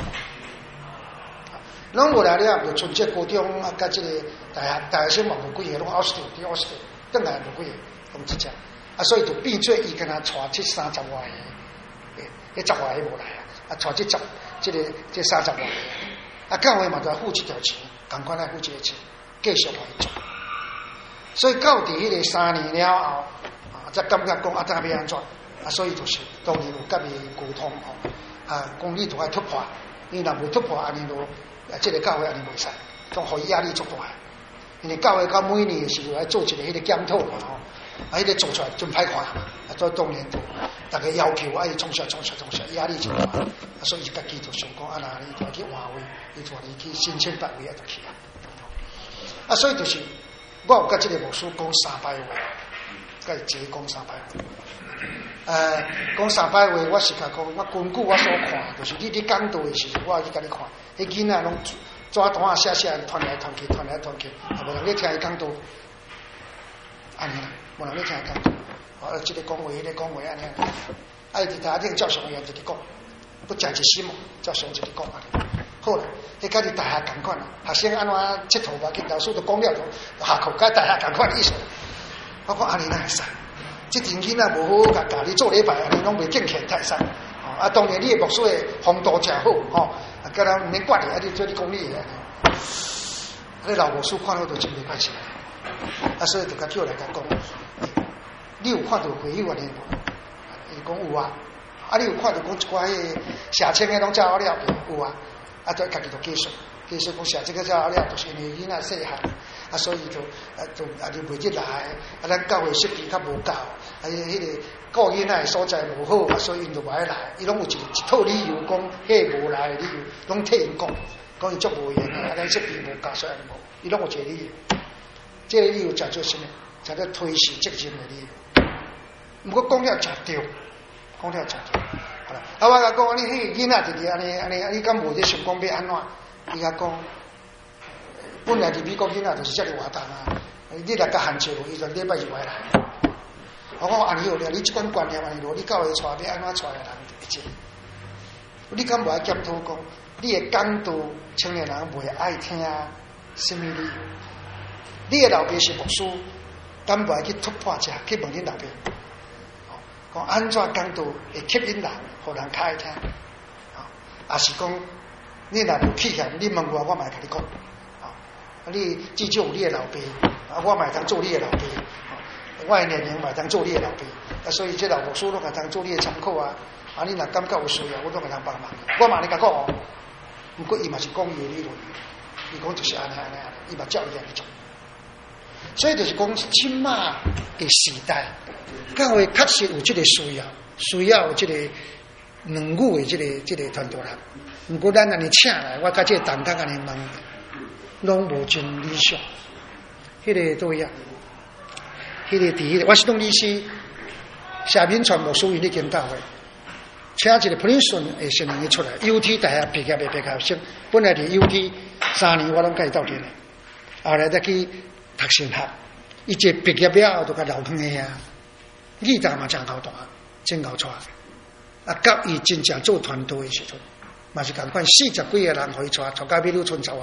拢无来了，就剩即高中啊，甲即个大学大学生嘛无几个，拢奥斯汀伫奥斯汀，倒来无几个，拢即只。啊，所以就变做伊跟他带这三十外个，诶，迄十外个无来啊，啊，带这十，这个这三十外个，啊，教会嘛就付一条钱，赶快来付这个钱，继续来做。所以到伫迄个三年了后，啊，才感觉讲啊，怎要安怎？啊，所以就是当然有甲伊沟通吼，啊，讲你就爱突破，你若无突破，安尼就啊，这个教会安尼袂使，总互伊压力足大。因为教会到每年是来做一个迄个检讨嘛吼。啊！迄个做出来真歹看，啊！做当年度，大家要求啊，伊从小从小从小压力就大，啊！所以家己就想讲啊，那伊就去换位，伊就伊去新千百位啊，就去啊！啊！所以就是我有甲即个牧师讲三百话，甲伊直讲三百话。呃，讲三百话，我是甲讲，我根据我所看，就是你伫讲道的时候，我去甲你看，迄囡仔拢纸单啊写写，传来传去，传来传去，啊，无人咧听伊讲道，安尼啦。无人咧听讲，哦，即个讲话，迄个讲话安尼，啊，伊伫台顶照常个样子去讲，不讲一心嘛，照常就去讲安尼。好啦，迄甲伫大学共款啦，学生安怎佚佗吧，跟老师都讲了，下课甲大学共款意思。我讲安尼哪会使？即阵囡仔无好甲教你做礼拜，安尼拢袂敬虔，太使。啊，当然你个牧师个风度诚好，吼，啊，甲人毋免管你，啊，你做你讲你个。啊，你老牧师看到都真袂歹势。啊，所以就甲叫来甲讲，你有看到会友安尼无？伊讲有啊，啊，你有看到讲一寡迄个社青个拢照好了有啊，啊，就家己就继续，继续讲社青个照好了，就是因为囡仔细汉，啊，所以就啊，就啊，就袂入来，啊，咱教会设备较无够，啊，迄个顾囡仔所在无好，啊，所以因就袂来，伊拢有一一套理由讲，迄无来的理由，拢替因讲，讲伊足无闲啊，咱设备无够，所以无，伊拢有一个理由。这个理由叫做什么？叫做推事责任的理由。不过讲了真对，讲了真对。好啦，啊，我甲讲，你迄个囡仔就是安尼安尼，你敢无咧想讲要安怎？伊甲讲，本来伫美国囡仔就是遮尔活动啊，你来甲限制咯，伊就礼拜就来来。我讲安尼好了，你即款观念安尼咯，你教会带要安怎带人会知？你敢无爱检讨讲，你的讲道青年人袂爱听什么理由？你的老爸是牧师，敢袂去突破者去问恁老爸，讲安怎讲道会吸引人，互人较爱听，啊是讲你若无气嫌，你问我，我嘛会甲你讲，啊你至少有你的老爸，啊我嘛会当做你的老爸，我的年龄嘛会当做你的老爸，啊所以这老牧师拢会当做你的参考啊，啊你若感觉有需要，我都会当帮忙，我嘛你甲讲哦，不过伊嘛是讲伊的理论，伊讲就是安尼安尼安尼，伊嘛照伊安尼做。所以就是讲，即马的时代，教会确实有这个需要，需要有这个两语的这个这个传道人。不过咱安尼请来，我甲这个同工安尼问，拢无真理想。迄、那个都一样，迄、那个伫迄、那个，我是当律师，下面传牧师因咧跟教会，请一个普林斯顿的新人出来 ，U T 大学毕业的毕业学生，本来伫 U T 三年我拢甲伊斗阵的，后来再去。读神学，伊一毕业了后就甲留坑个啊，语言嘛真够大，真够带。啊，甲伊真正做团队的时阵，嘛是共款四十几个人互伊带，带到美女村十个。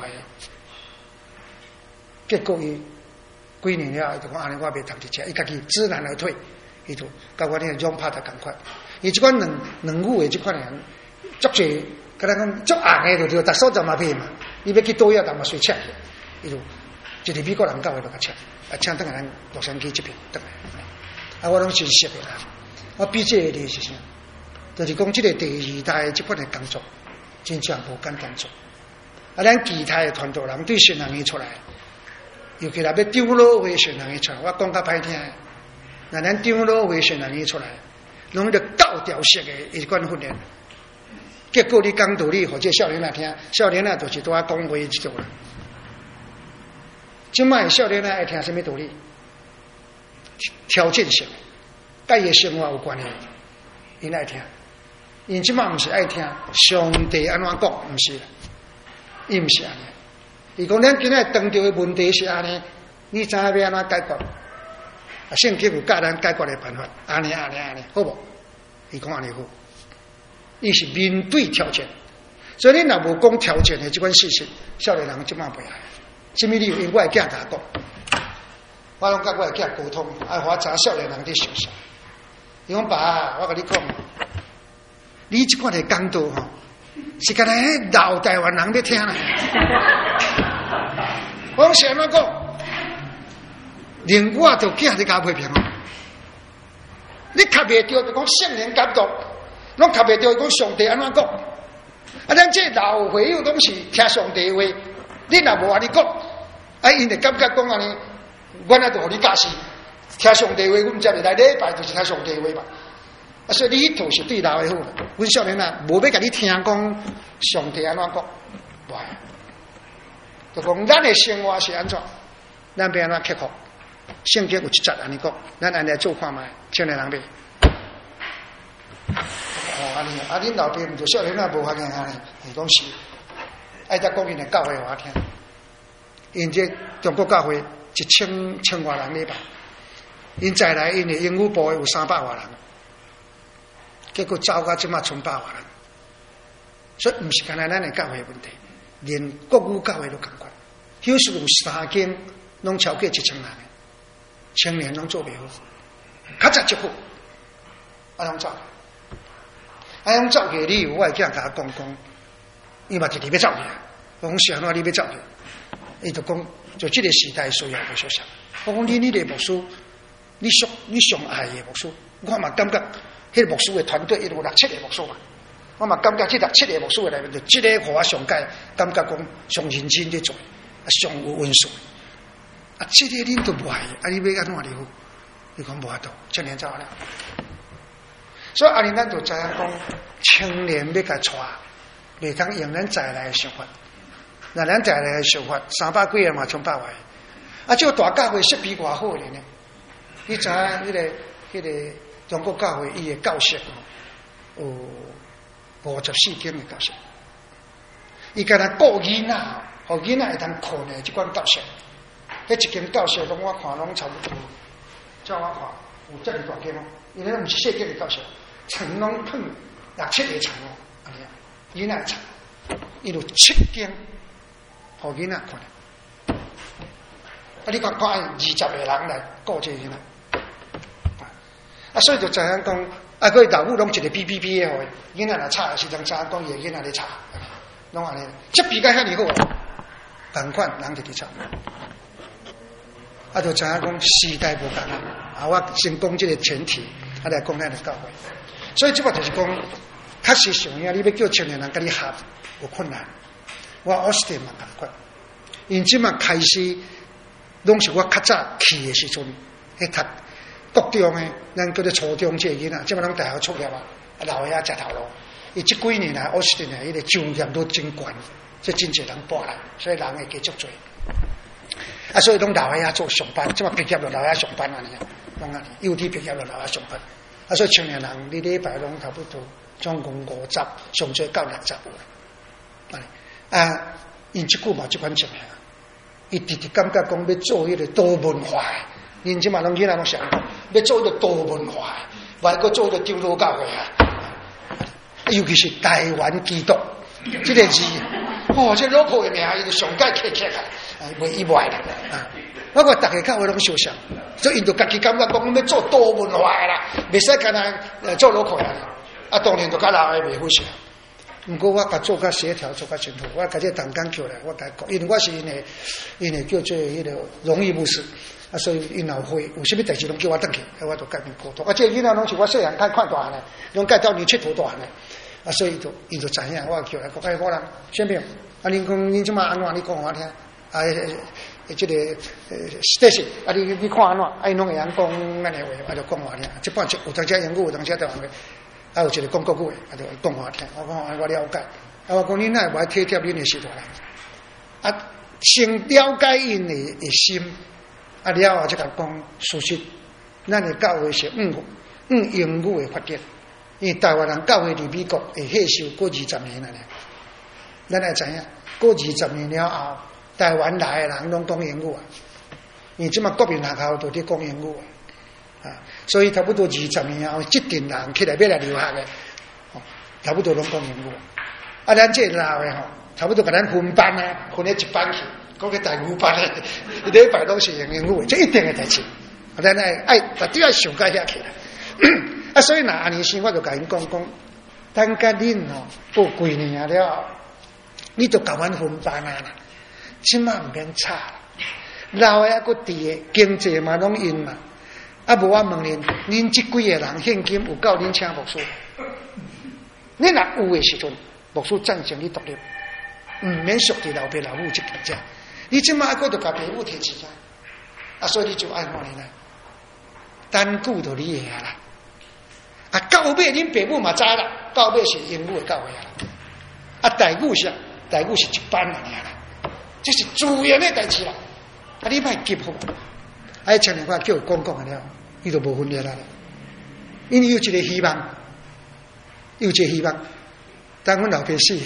结果伊几年了，就讲安尼我袂读伫遮，伊家己知难而退，伊就甲我呢用拍得共款。伊即款两两语的即款人，足济，甲咱讲足硬的就着，逐所就嘛变嘛。伊要去倒遐，但嘛随请伊就。一个美国人教会就甲请，啊请等下咱洛杉矶这边等来，啊我拢真熟的啦。我比这个例是啥？就是讲这个第二代这款的工作， 真正无简单做。啊，咱其他的团队人对新人伊出来，尤其若要长老会新人伊出来，我讲较歹听，那咱长老会新人伊出来，拢着教条式的一贯训练。结果你讲道理，或者少年仔听，少年仔就是拄啊讲话即种啦。即摆少年仔爱听什么道理？条件性，甲伊生活有关系，因爱听。因即摆毋是爱听上帝安怎讲，毋是啦，伊毋是安尼。伊讲咱今仔当着的问题是安尼，你知影要安怎解决？啊，圣经有教咱解决的办法，安尼安尼安尼，好无？伊讲安尼好。伊是面对条件，所以你若无讲条件的即款事实，少年人即摆袂爱。什么理由？因我的囝甲我讲，我拢甲我的囝沟通，啊，我查少年人伫想啥。伊讲爸，我甲你讲，你即款的讲道吼，是干那老台湾人要听啦。我讲是安怎讲？连我都囝伫甲批评哦。你读袂着，就讲圣灵感动。拢读袂着，讲上帝安怎讲？啊，咱这老会友拢是听上帝话，你若无安尼讲，啊，因会感觉讲安尼，我那就互你教死。听上帝话，阮才袂来礼拜，就是听上帝话嘛。啊，所以你迄套是对老的好。阮少年啊，无要甲你听讲上帝安怎讲，无。就讲咱的生活是安怎，咱要安怎克服？圣经有一节安尼讲，咱安尼做看卖，少年人袂。哦，安尼，啊，恁老爸毋就少年仔无法见安尼，伊讲是，爱才讲因的教会互我听，因这中国教会一千千外人礼拜，因再来因的英语部有三百外人，结果走到即马剩百外人，所以毋是干那咱的教会的问题，连国语教会都共款，有时有三间拢超过一千人，青年拢做袂好，较早就好，啊，拢走。啊，用走起理由，我会囝甲我讲讲，伊嘛一直要走去，我讲是安怎你要走去？伊就讲，就这个时代需要的学啥？我讲你你个牧师，你上你上爱的牧师，我嘛感觉，迄个牧师的团队，伊有六七个牧师嘛，我嘛感觉这六七个牧师的内面，就这个互我上界，感觉讲上认真在做，啊上有温顺，啊这个恁都无爱，啊你要安怎哩好？伊讲无法度，今年走了。所以安尼，咱就知影讲，青年要甲带，袂通用咱再来的想法。那咱再来的想法，三百几个嘛，从百外。啊，这个大教会设备偌好咧呢？你知影迄个、迄个中国教会伊的教室有五十四间的教室，伊敢若顾囡仔，互囡仔会通困的即款教室。迄一间教室，拢我看拢差不多，照我看有这么大间哦，因为毋是细间的教室。层拢碰六七个层哦，安尼，囡仔层，伊有七间，互囡仔看。啊，你看看二十个人来顾这囡仔，啊，所以就知影讲，啊，佢老母拢一个 B B B 的吼，囡仔来吵是当知影讲伊个囡仔咧吵，拢安尼，这比较遐尼好，同款人就伫吵。啊，就知影讲时代无共啊，啊，我先讲这个前提，啊来讲咱的教会。所以即摆就是讲，确实上影，你要叫青年人甲你合有困难。我奥斯汀嘛共款，因即摆开始，拢是我较早去的时阵，去读国中的，咱叫做初中这囡仔，即摆拢大学辍业啊，老爷食头路。伊即几年来，奥斯汀的迄个就业都真悬，即真侪人搬来，所以人会继续做。啊，所以拢老爷做上班，即摆毕业了老爷上班安尼，拢安尼，幼稚毕业了老爷上班。啊，所以青年人，你礼拜拢差不多总共五十，上最到六十有啦。啊，因即句嘛，即款情形，伊直直感觉讲要做迄个多文化的，因即嘛拢囡仔拢想讲，要做迄个多文化的，还佫做迄个长老教会啊。尤其是台湾基督，即、这个字，哦，这老苦的名，伊就上界刻刻啊，袂意外啦啊。我讲大家教会拢相像，所以因就家己感觉讲，要做多文化的啦，袂使干那做老苦的啦。啊，当然就较老的袂好势。毋过我甲做较协调，做较清楚。我甲这同工叫来，我甲讲，因为我是因的，因的叫做迄个荣誉牧师，啊，所以因老会有啥物代志拢叫我转去，啊，我就甲因沟通。啊，这囡仔拢是我细汉开看大汉的，拢介到年七头大汉的。 啊，所以就伊就知影，我叫来讲，哎，我人先生，啊，恁讲恁即马安怎？你讲我听，啊，即、这个呃 station， 啊，你你看安怎？啊，伊拢会晓讲咱的话，啊，就讲我听。即半只有当时英语，有当时台湾话，啊，有一个讲国语的，啊，就讲我听。我讲我了解，啊，我讲恁哪会爱体贴恁的时代啦？啊，先了解因的的心，啊，了后才甲讲事实。咱的教会是嗯嗯英语的发展。因为台湾人教会伫美国会歇受过二十年了呢，咱来知影，过二十年了后，台湾来的人拢讲英语啊。因为即马国民学校都伫讲英语啊，啊，所以差不多二十年后，即阵人起来要来留学的，哦，差不多拢讲英语。啊，咱这老的吼，差不多甲咱分班啊，分咧一班去，讲去台语班咧，一礼拜拢是用英语，这一定的代志。啊，咱爱爱把底要想解遐起来。啊，所以若安尼先，我就甲因讲讲，等甲恁哦过几年了，你就甲阮分班啊啦，即马毋免吵，老诶还佫伫诶，经济嘛拢因嘛。啊，无我问恁，恁即几个人现金有够恁请牧师？恁若有诶时阵，牧师赞成你独立，毋免属伫老爸老母即件只。你即马还佫着甲爸母提钱啊？啊，所以你就爱看恁啦，单顾着你诶啦。啊，到尾恁爸母嘛知啦，到尾是英语的教会啊，啊，台语是台语是一班尔啦，这是自然的代志啦。啊，你莫急好，啊，前两块叫伊讲讲了，伊就无分裂啦。因为有一个希望，有一个希望，等阮老爸死，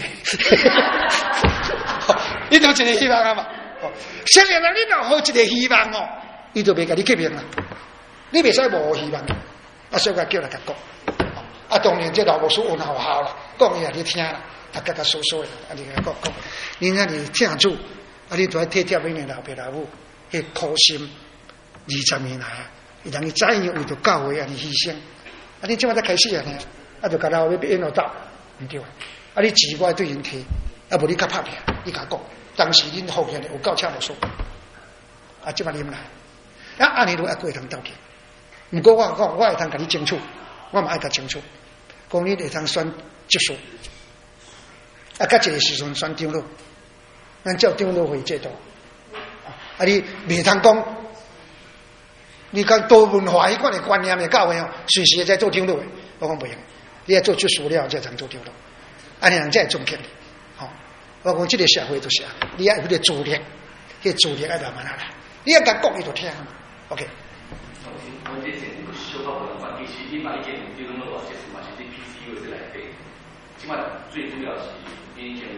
伊就一个希望啊嘛。成年人你若好一个希望哦，伊就袂甲你革命啦，你袂使无希望。啊，所以我叫来甲讲。啊，当然这老牧师有好效啦，讲伊也你听啦，大家甲说说的，啊，你甲讲讲，恁遐尼听主，啊，你都要体贴恁的老爸老母，迄苦心二十年来啊，伊人伊怎样为着教会安尼牺牲，啊，你即摆才开始啊呢，啊，就甲老爸要演落斗，毋对啊，啊，你钱我对因提，啊，无你较拍拼，你甲讲，当时恁后边有够请牧师，啊，即摆啉来，啊，安尼都爱过通斗去，毋过我讲，我会通甲你争取。我嘛爱甲清楚，讲你会通选技术，啊，甲一个时阵选长老，咱照长老会制度，啊，你袂通讲，你讲多文化迄款的观念的教会哦，随时在做长老的，我讲袂用，你要做技术了才通做长老，安尼人才会尊敬你，吼，我讲这个社会就是啊，你要有迄个自力，迄个自力爱慢慢来，你要甲讲伊就听 ，OK。 我这前个小可无关，其实你买一件对拢落其实嘛是伫 P C U 这内底，即码最主要是以前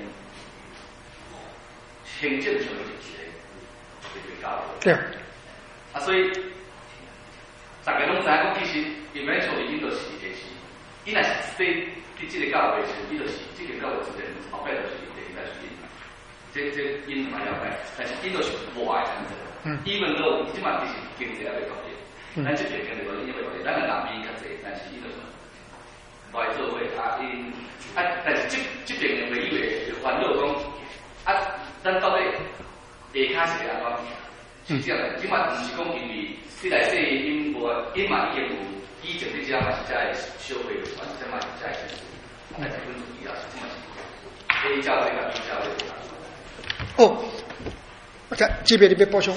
行政上的一个一个教育。对。啊，所以大家拢知影讲，其实原来从伊就是就是，伊若是说伫即个教育时，伊就是即个教育之前后摆就是第一代是因，这这因嘛了解，但是因就是外的。嗯。even though 即码其实经济也袂搞掂。咱这边跟你讲，因为咱个南边较济，但是伊就是来做伙啊，因啊，但是这这边的唯一的烦恼讲啊，咱到底下骹是安怎？是这样的，即码毋是讲因为说来说因无因嘛已经有以前这家嘛是在消费有关，这嘛是在是，但是本主义啊，这嘛是 A 教会甲 B 教会的。 哦，我看这边你要补充。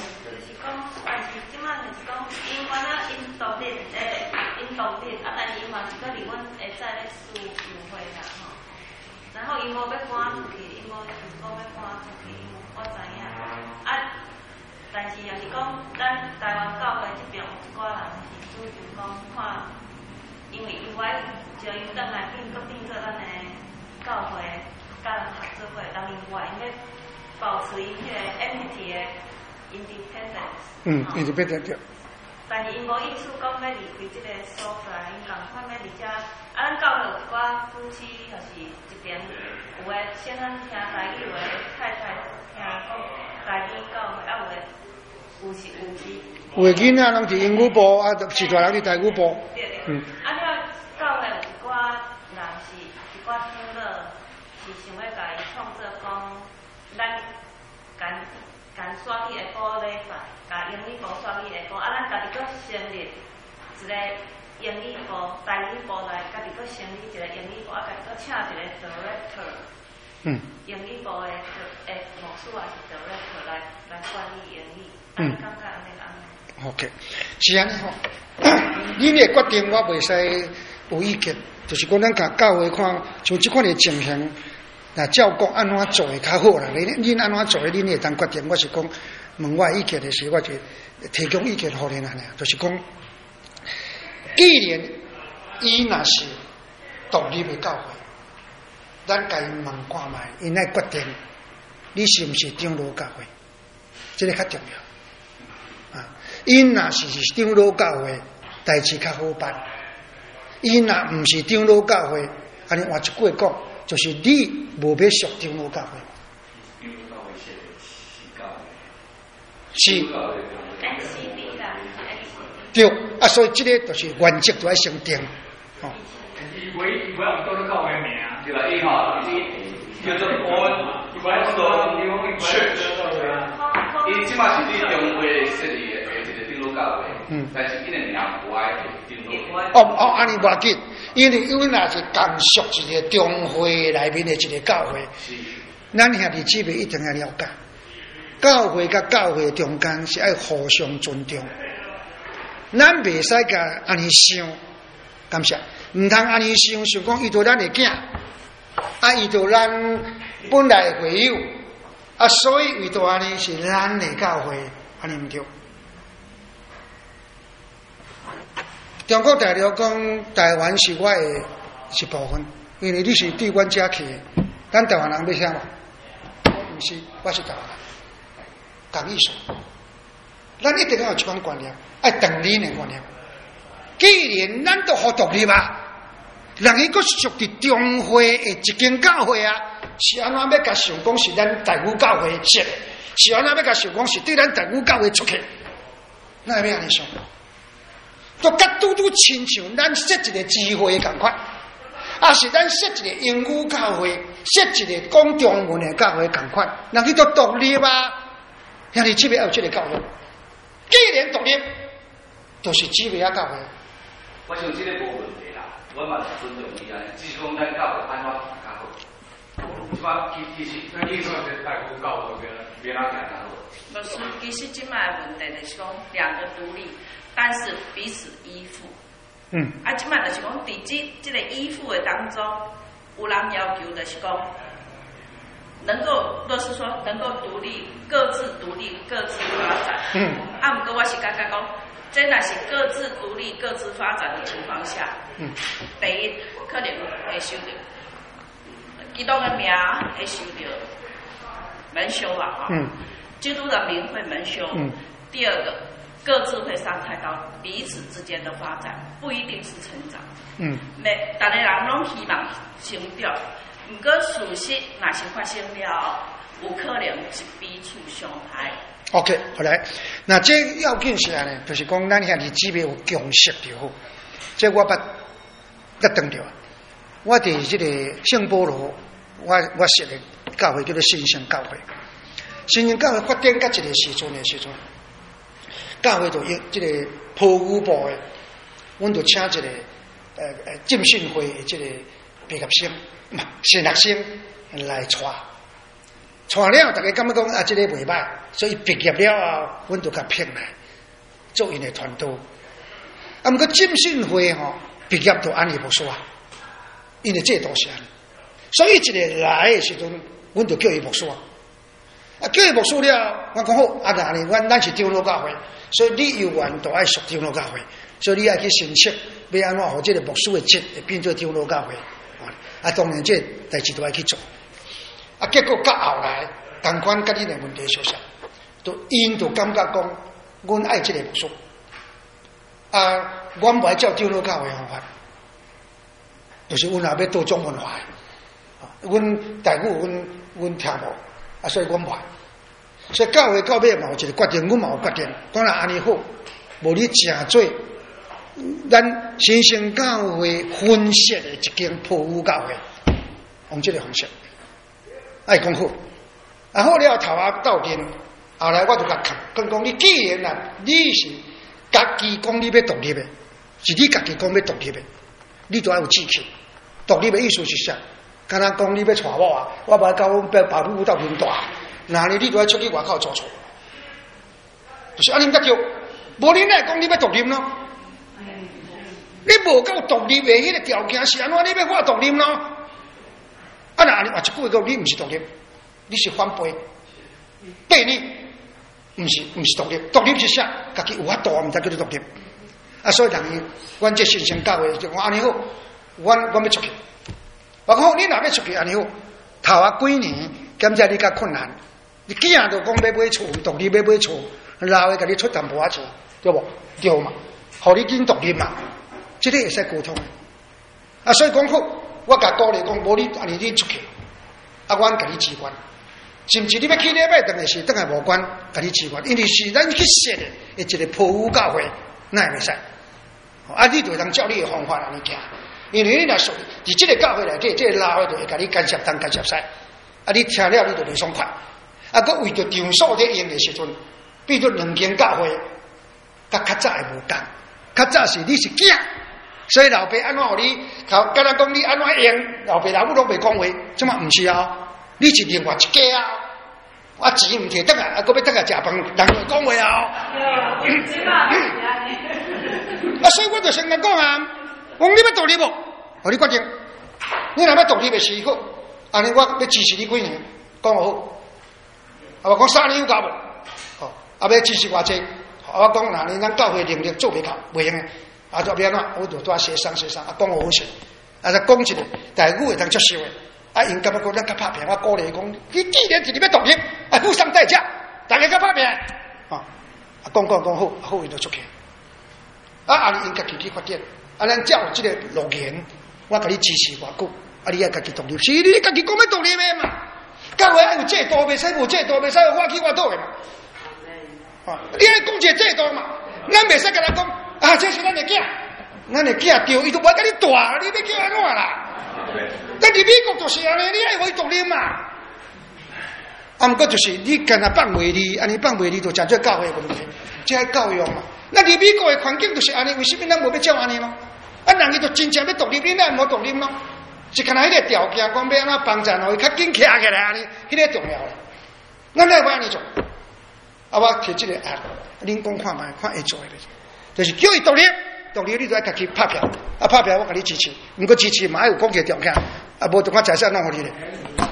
独立诶，因独立啊，但是因嘛是搁离阮会使咧输入会啦吼。然后因无要搬出去，因无讲要搬出去，我知影。啊，但是也是讲，咱台湾教会这边有一寡人是主张讲看，因为因为就因转来变搁变做咱诶教会甲人合作会，当另外因要保持因迄个 entity 诶 independence。 嗯 ，independent。 但是因无意思讲要离开即个所在，因共款要离遮。啊，咱教会有一寡夫妻，就是一边有诶先生听台语，有诶太太听讲台语教会，啊有诶有时有时。有诶囡仔拢是英语部，啊，是大人是台语部。对对。嗯。啊，了教会有一寡人是一寡长老，是想要甲伊创作讲，咱干干刷去下晡礼拜。甲英语部刷去下晡，啊，咱家己搁成立一个英语部、台语部来，家己搁成立一个英语部，啊，家己搁请一个 director。 嗯。 英语部的诶牧师也是 director 来来管理英语，嗯，感觉安尼安尼。 OK， 是安尼吼。你的决定我袂使有意见，就是讲咱甲教会看，像即款的情形，那照顾安怎做会较好啦。你恁安怎做，恁会当决定。我是讲问我意见的时候，我就提供意见互恁安尼，就是讲，既然伊若是独立的教会，咱家问看卖，因来决定你是毋是长老教会，这个较重要啊。因若是是长老教会，代志较好办；因若毋是长老教会，安尼换一句讲，就是你无要属长老教会。 长老教会是是教会， 是。 N C D 啦， 对啊，所以这个就是原则都要先定。哦。 伊袂伊袂用到教会名， 对啦，伊吼，伊叫做我，伊袂用到 church， 伊即马是你中会设立的一个长老教会，嗯，但是伊个名不爱长老。 哦哦，安尼无要紧，因为因为若是共属一个中会内面的一个教会，咱兄弟姊妹一定要了解，教会甲教会中间是要互相尊重，咱袂使甲安尼想，感谢，毋通安尼想，想讲伊做咱的囝，啊，伊做咱本来的会友，啊，所以为着安尼是咱的教会，安尼毋对。中国大陆讲台湾是我的一部分，因为你是对阮遮去的，咱台湾人要啥嘛？毋是，我是台湾人，同意思。咱一定要有一种观念，爱等你的观念。既然咱都好独立嘛，人伊个属于中会的一间教会啊，是安怎要甲想讲是咱台湾教会设的，是安怎要甲想讲是对咱台湾教会出去，那要安尼想？都甲拄拄亲像咱设一个聚会共款，啊是咱设一个英语教会，设一个讲中文的教会共款，人去都独立啊，兄弟姊妹要有这个教育。既然独立，就是姊妹啊教会。 我想这个无问题啦，我嘛是尊重伊啊，只是讲咱教会安怎行较好。即摆其其实， 那你说是大夫教会别人别人行较好。 不是，其实即摆问题就是讲两个独立。但是彼此依附， 嗯， 啊，即摆就是讲，伫即即个依附的当中，有人要求就是讲，能够若是说能够独立，各自独立，各自发展， 嗯， 啊，毋过我是感觉讲，这若是各自独立、各自发展的情况下， 嗯， 第一可能会受到基督的名会受到门修啊，哈， 嗯， 基督的名会门修， 嗯， 第二个。各自会伤害到彼此之间的发展，不一定是成长。 嗯， 每逐个人拢希望成长，不过事实若是发生了，有可能是彼此伤害。 OK， 好来，那这要紧是安尼，就是讲咱兄弟姊妹有共识就好。这我捌捌当着，我伫这个圣保罗，我我设的教会叫做新生教会。新生教会发展到一个时阵的时阵。教会就用这个普语部的，阮就请一个呃呃浸信会的这个毕业生，唔是学生来带，带了大家感觉讲啊，这个袂歹，所以毕业了后，阮就甲聘来做因的团队。啊，毋过浸信会吼毕业就安尼无说啊，因为这都是安尼，所以一个来的时阵，阮就叫伊牧师啊。啊，叫伊牧师了，我讲好，啊，那呢，阮咱是长老教会。所以你有缘都爱属长老教会，所以你爱去申请，要安怎互这个牧师的职会变做长老教会，啊，当然这代志都爱去做，啊，结果到后来，同款甲你的问题相像，都因都感觉讲，阮爱这个牧师，啊，阮不爱照长老教会方法，就是阮也要多种文化，啊，阮台语阮阮听无，啊，所以阮不爱。所以教会到尾嘛有一个决定，阮嘛有决定，讲若安尼好，无你正做咱新生教会分析的一间普语教会，用这个方式，爱讲好，啊好了头啊斗阵，后来我就甲讲，讲讲你既然啊你是家己讲你要独立的， 是你家己讲要独立的，你都要有志气。独立的意思是啥？敢若讲你要娶某啊，我把交阮爸爸母到恁大，那呢你都要出去外口做错，就是安尼才叫。无恁来讲你要独立咯？你无够独立的迄个条件是安怎？你要我独立咯？啊，那安尼话一句话讲，你毋是独立，你是反背，背你毋是毋是独立，独立是啥？家己有法度，毋才叫做独立。啊，所以人伊，阮这信心教会就讲安尼好，阮阮要出去。我讲你若要出去安尼好，头啊几年，检查你较困难，你囝就讲要买厝，独立要买厝，老的甲你出淡薄仔钱，对无？对嘛？互你紧独立嘛，这个会使沟通。啊，所以讲好，我甲鼓励讲，无你安尼你出去，啊，阮甲你支援。甚至你要去礼拜堂的时，当然无关，甲你支援，因为是咱去设的一个破屋教会，那会使。啊，你就当照你的方法安尼行，因为你若属伫这个教会内底，这个老的就会甲你干涉当干涉使，啊，你听了你就袂爽快。啊，佮为着场所在用的时阵，比如两间教会，甲较早会无共，较早是你是囝，所以老爸安怎互你，头敢若讲你安怎用，老爸老母拢袂讲话，即嘛毋是啊，你是另外一家啊。啊，钱毋摕得啊，啊，搁要得啊食饭，人会讲话啊。啊，所以我就先甲讲啊，讲你要独立无？互你决定。你若要独立的时好，安尼我要支持你几年，讲好。啊，我讲三年有够无？哦，啊，要支持偌济？啊，我讲哪年咱教会能力做袂到，袂用的。啊，就变怎？我就多协商协商，啊，讲好势。啊，再讲一个，但系我会当接受的。啊，因感觉讲咱较拍拼，我鼓励讲，你既然是你要独立，啊，付上代价，大家较拍拼。啊，啊，讲讲讲好，好伊就出去。啊，安尼因家己去发展，啊，咱照这个路言，我甲你支持偌久，啊，你也家己独立，是你家己讲要独立的嘛？教会爱有制度，袂使无制度，袂使我去我倒的嘛。啊，你爱讲一个制度嘛？咱袂使甲人讲，啊，这是咱的囝，咱的囝对，伊都无甲你大，你要叫安怎啦？咱伫美国就是安尼，你爱互伊独立嘛？啊，毋过就是你干那放袂离，安尼放袂离就真做教会的问题，即系教育嘛。咱伫美国的环境就是安尼，为什么咱无要照安尼咯？啊，人伊就真正要独立，你咱无独立咯？是干那迄个条件，讲要安怎帮助互伊较紧徛起来安尼，迄个重要咧。咱来要安尼做，啊，我摕即个案，恁讲看卖，看会做诶，就是叫伊独立。独立你就爱家己拍票，啊拍票我甲你支持，毋过支持嘛有讲个条件，啊无同我财产弄互你咧。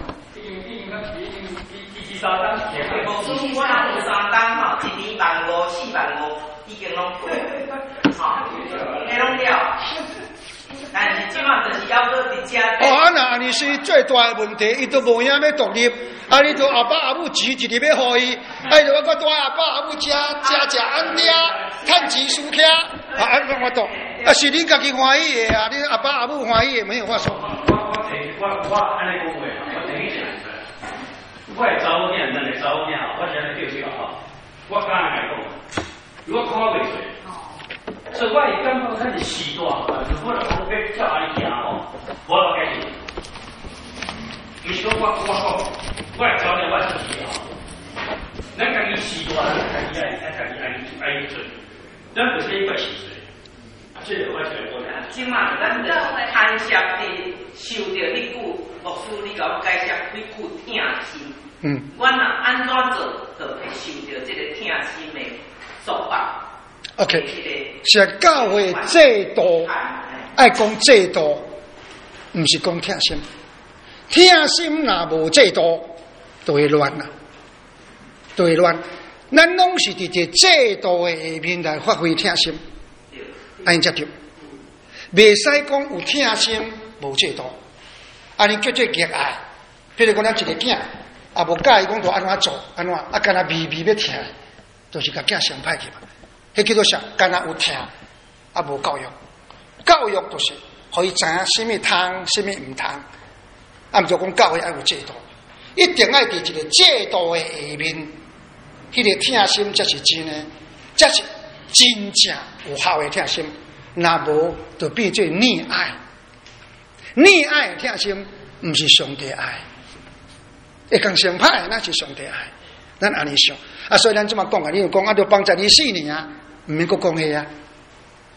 第三单，第三单吼，一年万五、四万五，已经拢过，吼，迄拢了。但是即马就是要搁伫遮。 哦，啊那安尼是最大的问题，伊都无影要独立，啊你都阿爸阿母钱一日要互伊，啊伊就我带阿爸阿母食食食安遐，趁钱输起，啊安怎我懂？啊是恁家己欢喜的啊，恁阿爸阿母欢喜的没有话说。 我我我我我安尼讲话，我第一件，我会查某囝，咱来查某囝吼，我是安尼叫叫吼，我敢来讲，如果看我袂做。所以我会感觉咱是时代，如果来讲要照安尼行吼，我要改变。毋是讲我我讲，我来找你我自己吼，咱家己时代，咱家己爱爱家己爱爱做，咱不是一个时代。这个我就讲啦，即马咱就牵涉伫受着迄句牧师你甲我解释迄句疼心。 嗯。 我若安怎做，就会受着这个疼心的束缚。 OK， 是教会制度，爱讲制度，毋是讲疼心。疼心若无制度，就会乱啦，就会乱。咱拢是伫这制度的下面来发挥疼心，安尼才对。袂使讲有疼心无制度，安尼叫做热爱。比如讲咱一个囝，也无介意讲着安怎做，安怎啊，干那微微要疼，就是甲囝伤歹去嘛。迄叫做啥？干那有听，啊无教育。教育就是可以知影什么通，什么唔通。啊，毋就讲教会爱有制度，一定爱伫一个制度的下面，迄、那个疼心才是真的，才是真正有效的疼心。若无，就变做溺爱。溺爱的疼心，毋是上帝爱。会讲相歹，那是上帝爱。咱安尼想，啊，所以咱即马讲啊，你有讲啊，就帮助你四年啊。毋免阁讲迄啊，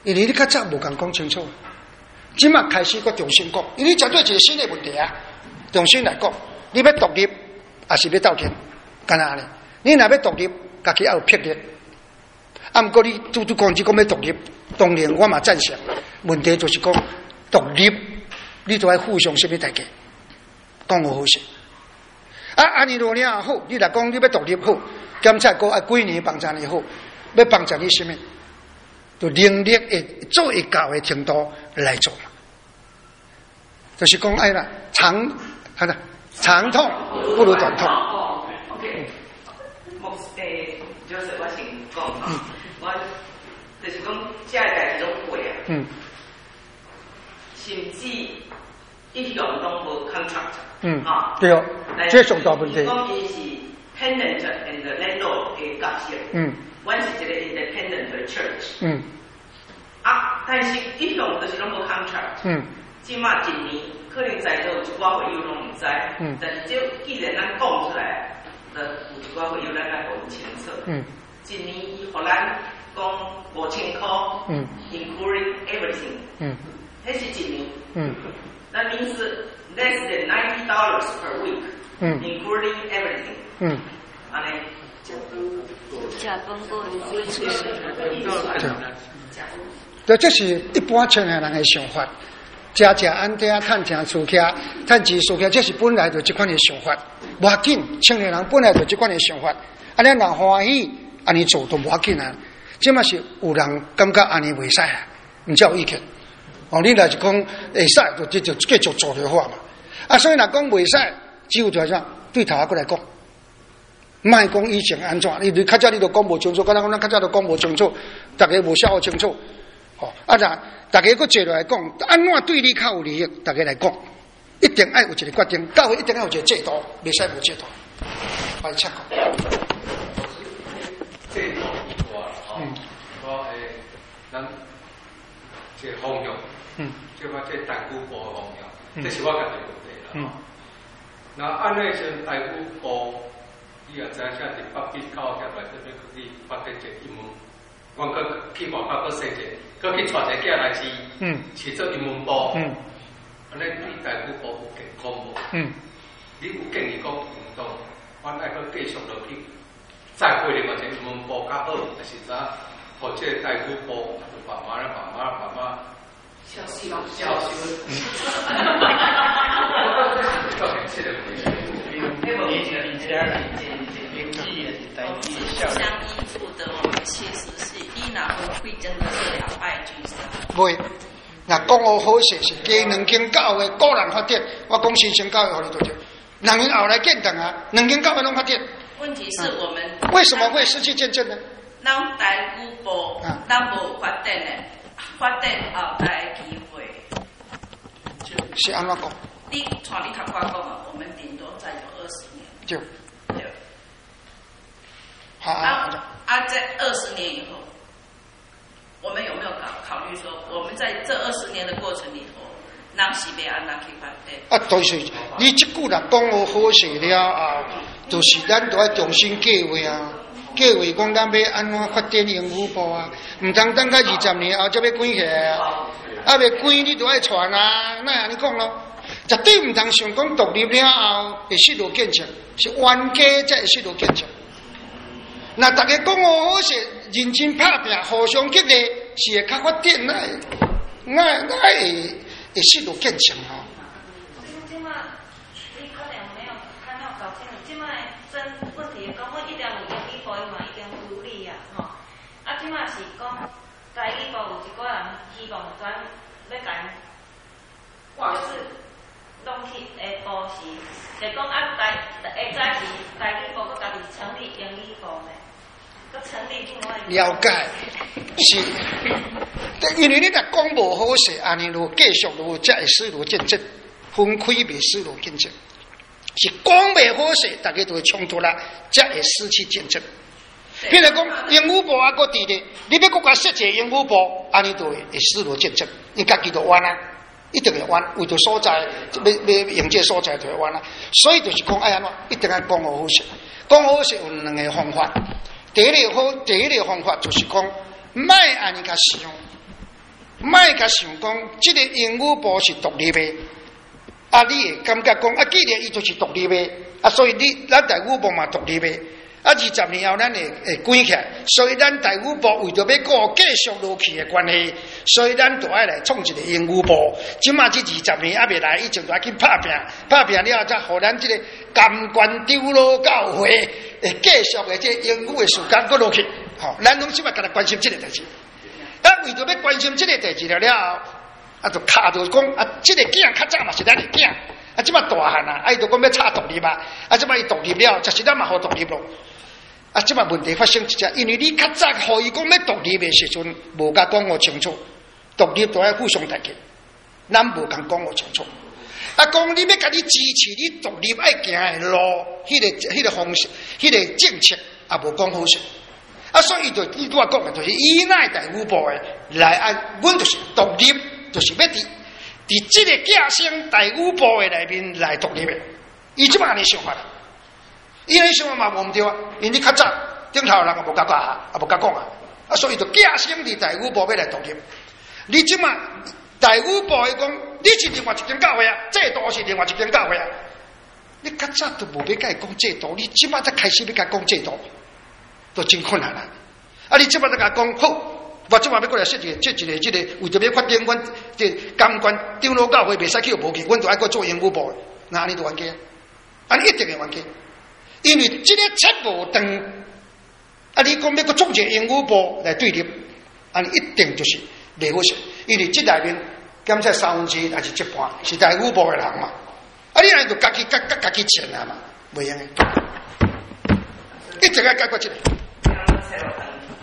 因为你较早无敢讲清楚，即马开始佮重新讲，因为针对一个新的问题啊，重新来讲，你要独立还是要斗阵？干那呢？你若要独立，家己要有魄力。啊，毋过你拄拄讲只讲要独立，当然我嘛赞成。问题就是讲独立，你就要互相什么大家讲我好势。啊，安尼罗了好，你若讲你要独立好，检察局啊几年帮助你好，要帮助你什么？就能力会做会到的程度来做嘛。就是讲哎啦，长，好的，长痛不如短痛。 OK， 目诶，就是我先讲哈，我就是讲，这个代志拢过啊。嗯。甚至一向拢无 contract。嗯。啊， 对哦，这上大问题。 讲伊是 tenant and the landlord 嘅角色。嗯。阮是一个 independent 嘅 church。嗯。啊，但是一向就是拢无 contract。嗯。即马一年可能在座有一寡会友拢毋知。嗯。但是这既然咱讲出来。呃，有一寡会友咱来互伊清楚。嗯。一年伊互咱讲五千块。嗯。including everything。嗯。迄是一年。嗯。That means less than ninety dollars per week. 嗯。including everything. 嗯。安尼。 加分过。 对，这是一般青年人的想法。家家安家趁钱厝徛，趁钱厝徛，这是本来就这款的想法。无要紧，青年人本来就这款的想法。安尼若欢喜，安尼做都无要紧啊。即嘛是有人感觉安尼袂使啊，毋才有意见。哦，你若是讲会使，就就就继续做就好嘛。啊，所以若讲袂使，只有就啥对头啊过来讲，莫讲以前安怎，你你较早你都讲无清楚，敢若讲咱较早都讲无清楚，大家无晓清楚。哦，啊若大家搁坐落来讲，安怎对你较有利益？大家来讲，一定爱有一个决定，教会一定要有一个制度，袂使无制度。快请讲。 制度以外，吼，我诶，咱这方向，嗯，即我这大夫部方向，这是我家己问题啦。嗯。那按那阵大夫部，伊也知影伫北边教协内底要去发展一个英文，我搁去外口搁设一个。佮去带一个囝来饲，嗯，饲做英文部，嗯，安尼对大夫部有健康无？嗯，你有建议讲运动，我爱佮继续落去，再过另外一个英文部较好，还是啥？或者大夫部慢慢啦，慢慢慢慢消失咯，消失。哈哈哈哈哈！到底这个问题，那么年轻人这样经济代际效应。 相依附的，我们其实是伊若会真的是两败俱伤。 袂，那讲我好势是加两间教会个人发展，我讲新生教会互你多少，两年后来见证啊，两间教会拢发展。 问题是我们、 嗯、为什么会失去见证呢？ 咱台古部，咱无发展的，发展后来的机会。 是安怎讲？ 你像你头先讲啊，我们顶多再有二十年。 就。 对。 好啊。 啊，在二十年以后，我们有没有考考虑说，我们在这二十年的过程里头，咱是要安怎去发展？ 啊，就是你即句人讲我好势了后，就是咱都要重新计划啊，计划讲咱要安怎发展英语部啊，唔通等到二十年后才要关起来啊，啊未关你都爱传啊，那安尼讲咯。绝对唔通想讲独立了后会失落见证，是冤家才会失落见证。那大家讲我好势，认真拍拼，互相激励，是会较发展，那那那会会失落见证哦。 即马你可能没有还没有搞清楚，即马真问题讲，我一定有英语部嘛，一定独立啊，吼。啊，即马是讲台语部有一个人希望咱要讲，就是拢去下部是，就讲啊台下早是台语部佮家己成立英语部呢。 了解，是，因为你若讲无好势，安尼路继续路才会思路见证，分开袂思路见证。是讲袂好势，大家都会冲突啦，才会失去见证。譬如讲英语部啊，个伫咧，你要国家设一个英语部，安尼就会会思路见证，你家己就弯啊，一定会弯，为着所在，要要用这所在就会弯啊。所以就是讲，哎呀，一定要讲好好势，讲好势有两个方法。第一个好，第一个方法就是讲，莫安尼甲想， 莫甲想讲，即个英语部是独立的，啊，你会感觉讲啊，既然伊就是独立的，啊，所以你咱台语部嘛独立的，啊，二十年后咱会会关起来，所以咱台语部为着要顾继续落去的关系，所以咱就爱来创一个英语部。即马即二十年还未来，以前就要去拍拼，拍拼了才互咱即个甘关丢老教会会继续的即英语的时间搁落去。吼，咱拢即马甲他关心即个代志。咱为着要关心即个代志了了，啊，就卡着讲啊，即个囝较早嘛是咱的囝，啊，即马大汉啊，啊，伊就讲要插独立啊，啊，即马伊独立了，就是咱嘛好独立咯。啊，即马问题发生一只，因为你较早互伊讲要独立的时阵，无甲讲我清楚，独立都要互相代替，咱无甲讲我清楚。啊，讲你要甲你支持你独立爱行的路，迄、那个迄、那个方式，迄、那个政策也无讲好势。啊，所以就伊拄仔讲的，就是依赖台语部的来啊，阮就是独立，就是要伫伫即个架生台语部的内面来独立的。伊即马安尼想法啦，伊安尼想法嘛无毋对啊，因为较早顶头人也无甲讲啊，也无甲讲啊，啊，所以就架生伫台语部要来独立。你即马台语部的讲，你是另外一间教会啊，制度是另外一间教会啊，你较早都无要甲伊讲制度，你即马才开始要甲伊讲制度。都真困难啦！啊，你即摆在甲讲好，我即摆要过来设计，这一个、这个，为着要发展阮这监管长老教会，袂使去无去，阮就爱搁做英语部的，那安尼就冤家，安尼一定会冤家，因为这个切无长，啊，你讲要搁做一个英语部来对立，安尼一定就是袂好势，因为这内面检测三分之一还是一半是台语部的人嘛，啊，你安尼就家己家家家己钱啊嘛，袂用的，一定要解决这个。 这个，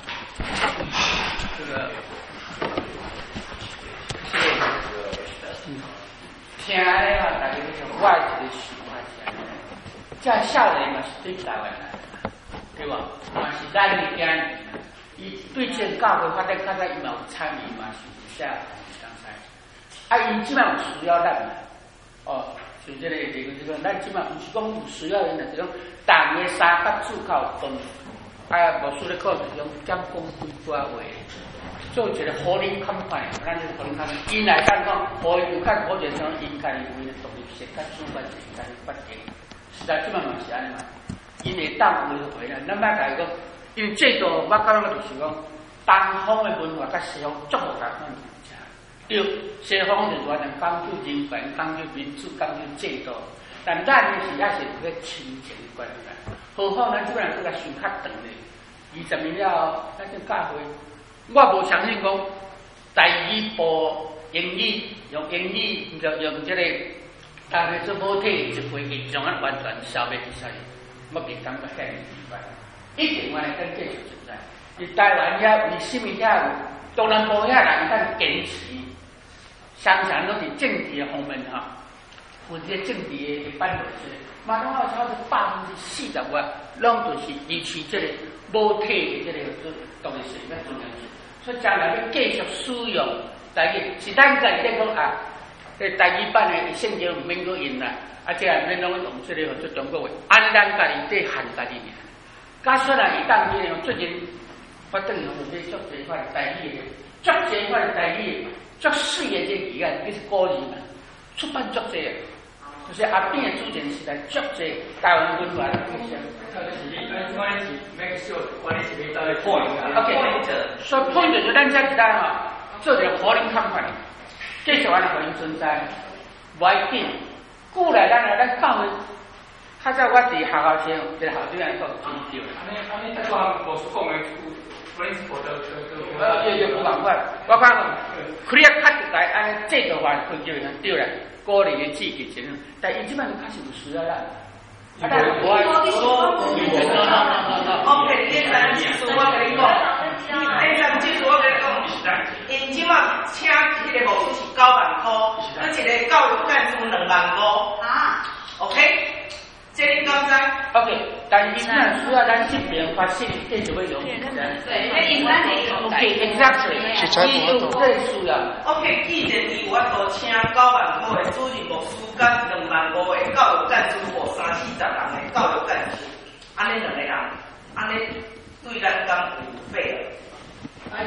听咧嘛，大家就我一个想法是安尼，这少年嘛是对台湾人，对吧？嘛是咱的囝儿，伊对这个教会发展较早伊嘛有参与嘛，是下刚才，啊，伊即摆有需要咱，哦，像这个这个这个，咱即摆毋是讲有需要因，就是讲大个三甲主考分。啊，无输咧考就是讲讲公规划话，做一个合理看法，咱就是合理看法。因来讲讲，互伊有看好者像因家己为了独立性，甲主管性，家己发展，实在即摆嘛是安尼嘛。因为当为回来，咱捌家讲，因为制度我感觉就是讲，东方的文化甲西方足无共款。对，西方就是话人讲究人权、讲究民主、讲究制度，但咱是也是一个亲情的关系。何况咱即个人更加想较长咧，二十年了，咱这教会，我无相信讲台语部英语用英语，就用这个大概做母体一回印象啊，完全消灭去晒，我袂感觉遐尼奇怪，一定我来跟继续存在。你台湾遐为什么遐有东南部遐人敢坚持，常常都是政治的方面哈，有这政治的办落去。马龙号超是百分之四十五，拢就是支持这个母体的这个独立性较重要性，所以将来要继续使用台语，是咱家己讲啊，这台语版的圣经唔免搁用啦，啊，这样免拢用这个做中国话，按咱家己对汉家己念。假虽然伊当年最近发展有要做这块台语的，做这块台语，做四个这几案，这是个人嘛，出版作者。就是阿扁的主权时代，足侪台湾文化的影响。OK， 所以 point 就咱遮其他吼，做一个合理看法，继续安尼互因存在，无要紧。古来咱来咱教会，较早我伫学校时，一个校长来讲真对。安尼安尼，咱讲无所讲的 principle 都都都。呃，也也无共款。我讲，clear cut 来安尼制度化分就对啦。鼓励的刺激钱，但伊即摆就开始有需要啦。啊，但我我我，OK， 第三技术我跟你讲，第三技术我跟你讲，因即摆请迄个牧师是九万块，而一个教育干部两万五。啊 ，OK， 这你敢知 ？OK， 但伊若需要咱这边发生，继续要用。对，那应该是 OK，exactly， 伊有这需要。OK， 既然伊有法度请九万块的主任牧师，甲两万五的教育干事，或三四十人的教育干事，安尼两个人，安尼对咱敢有费啊？啊，你说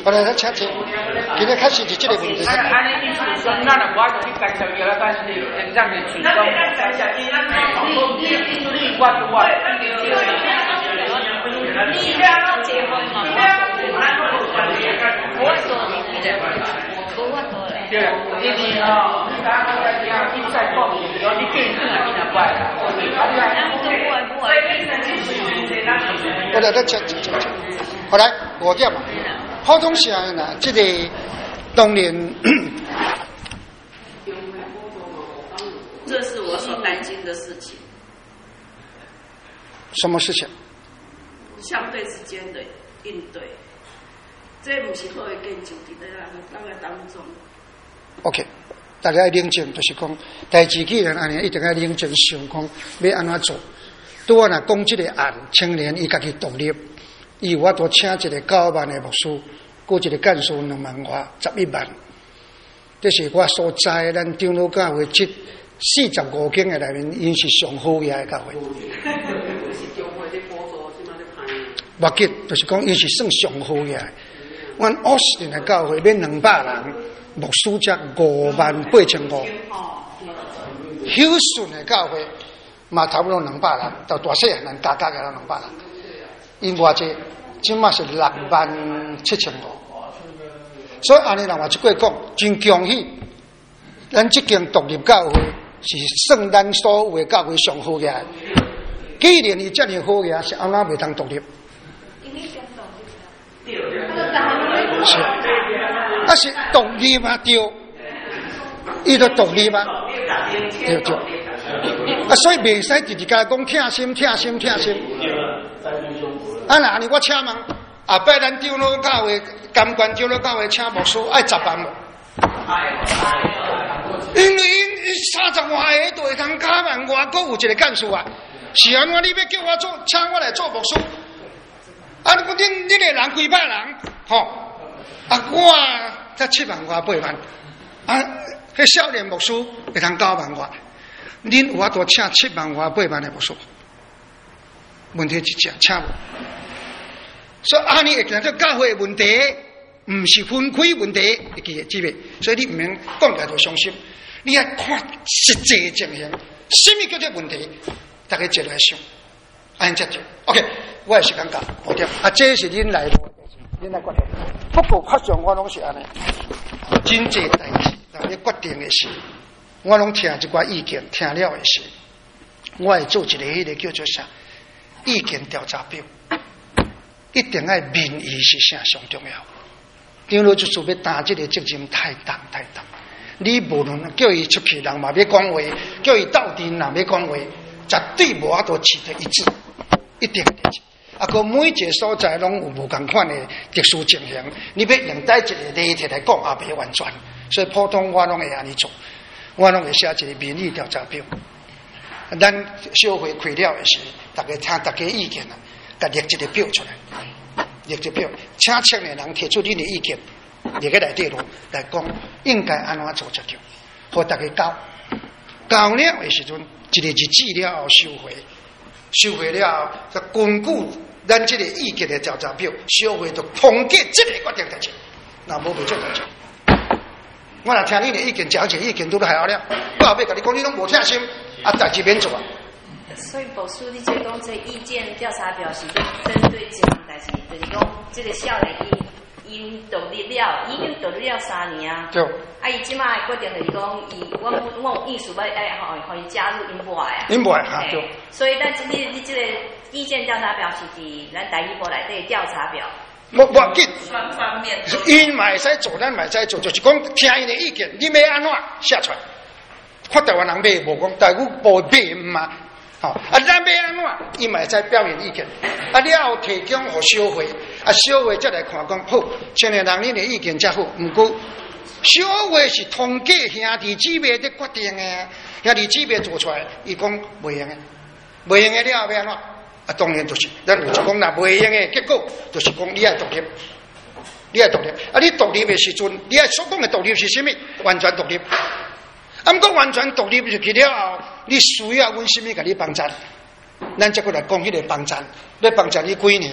我来来请请，今日开始就这个问题。 安安尼意思说，咱若我就去干涉伊了，但是你现在的群众，你你你我我， 你不要结婚嘛，我说你的，我说嘞。 对，你你哦，你刚刚在讲，你在讲，你变更了，你那怪啦， 我来来讲讲讲讲，后来我讲嘛，普通上呢，这个当年， 这是我所担心的事情。 什么事情？ 相对之间的应对，这不是好的见证，在咱咱的当中。 OK， 大家要冷静，就是讲，代志既然安尼，一定要冷静想讲要安怎做。拄我若讲即个案，青年伊家己独立，伊我多请一个九万的牧师，过一个干事两万外，十一万。这是我所在咱长老教会即四十五间的内面，因是上好嘅的教会。目的就是讲，伊是算上好嘅。阮奥斯汀的教会免两百人。牧师才五万八千五，休顺的教会嘛差不多两百人，到大细汉人加加加两百人，因偌济，即马是六万七千五。所以安尼人话一句讲，真恭喜，咱即间独立教会是算咱所有的教会上好嘅。既然伊遮尔好嘅，是安怎袂当独立？是。那是独立嘛？对，伊就独立嘛？对对。啊，所以袂使直直甲讲疼心、疼心、疼心。啊，那你我请问，后摆咱长老教会、甘关长老教会请牧师爱十万无？因为因三十外个都会通加万外，阁有一个干事啊。是安怎？你要叫我做，请我来做牧师？啊，你恁恁个人几百人，吼、哦？啊，我才七万外八万，啊，迄少年牧师会通九万外，恁有法度请七万外八万的牧师？问题是这请无，所以安尼会见到教会的问题，毋是分开问题，会记个记袂？所以你毋免讲来就伤心，你要看实际情形，什么叫做问题？大家一来想，安才对。OK， 我的时间到，五点，啊，这是恁来无？恁来决定。不过发上我拢是安尼，真济代志，但你决定的是，我拢听一寡意见，听了的是，我会做一个迄个叫做啥意见调查表，一定爱民意是啥上重要。长老就是要担这个责任太重太重，你无论叫伊出去，人嘛要讲话，叫伊斗阵，人要讲话，绝对无法度取得一致，一定的。啊，个每一个所在拢有无共款的特殊情形，你要用带一个例题来讲，也袂完全。所以普通我拢会安尼做，我拢会写一个民意调查表。咱小会开了的时，大家听大家意见啊，甲列一个表出来，列一个表，请青年人提出恁的意见，列个内底路来讲，应该安怎做才对，互大家交。交了的时阵，一个日子了后收回。收回了后，根据咱这个意见的调查表，收回就统计这个决定代志，那无袂做代志。我若听你的意见，讲一个意见都都还好了，我后尾甲你讲，你拢无听心，啊，代志免做啊。 所以，宝叔，你这讲这意见调查表是针对这项代志，就是讲这个少年伊因独立了，已经独立了三年啊。 对。 啊，伊即马决定就是讲，伊我我有意思要哎吼，互伊加入因外啊。 因外哈对。 所以咱即个你即个意见调查表是伫咱台语部内底调查表。 我我紧。 双方面。 因嘛会使做，咱嘛会使做，就是讲听因的意见，你要安怎写出来？看台湾人买无讲，台语部买毋嘛。吼、哦，啊，咱要安怎？伊嘛会使表现意见，啊，了后提供互小会，啊，小会再来看讲好，青年人恁的意见才好，毋过。小会是统计兄弟姊妹的决定的，兄弟姊妹做出来，伊讲袂用的，袂用的了后要安怎？啊，当然就是咱有就讲若袂用的，结果就是讲你爱独立，你爱独立，啊，你独立的时阵，你爱所讲的独立是啥物？完全独立。啊，毋过完全独立入去了后，你需要阮啥物甲你帮衬？咱再过来讲迄个帮衬，要帮衬你几年？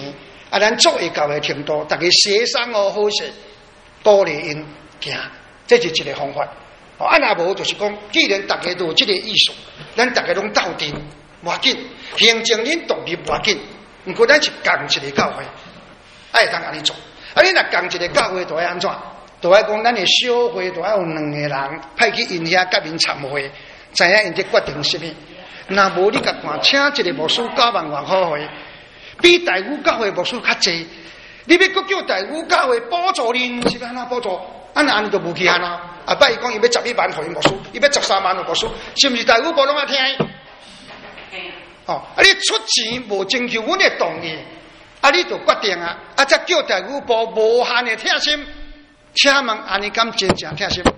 啊，咱作为教的程度，大家协商哦，好势，鼓励因行，这是一个方法。哦，啊，若无就是讲，既然大家都有这个意识，咱大家拢斗阵，无要紧，行政恁独立无要紧，毋过咱是共一个教会，爱通安尼做。啊，你若共一个教会，就爱安怎？就爱讲，咱的小会就爱有两个人派去因遐甲因参会，知影因伫决定什么。若无你甲看，请一个牧师九万外块会，比大武教会牧师较济。你要搁叫大武教会补助恁，是安怎补助？啊，那安尼就无去安啦。啊，摆伊讲伊要十一万互伊牧师，伊要十三万互牧师，是毋是大武部拢爱听？哦，啊，你出钱无征求阮的同意，啊，你就决定啊，啊，则叫大武部无限的贴心，请问安尼敢真正贴心？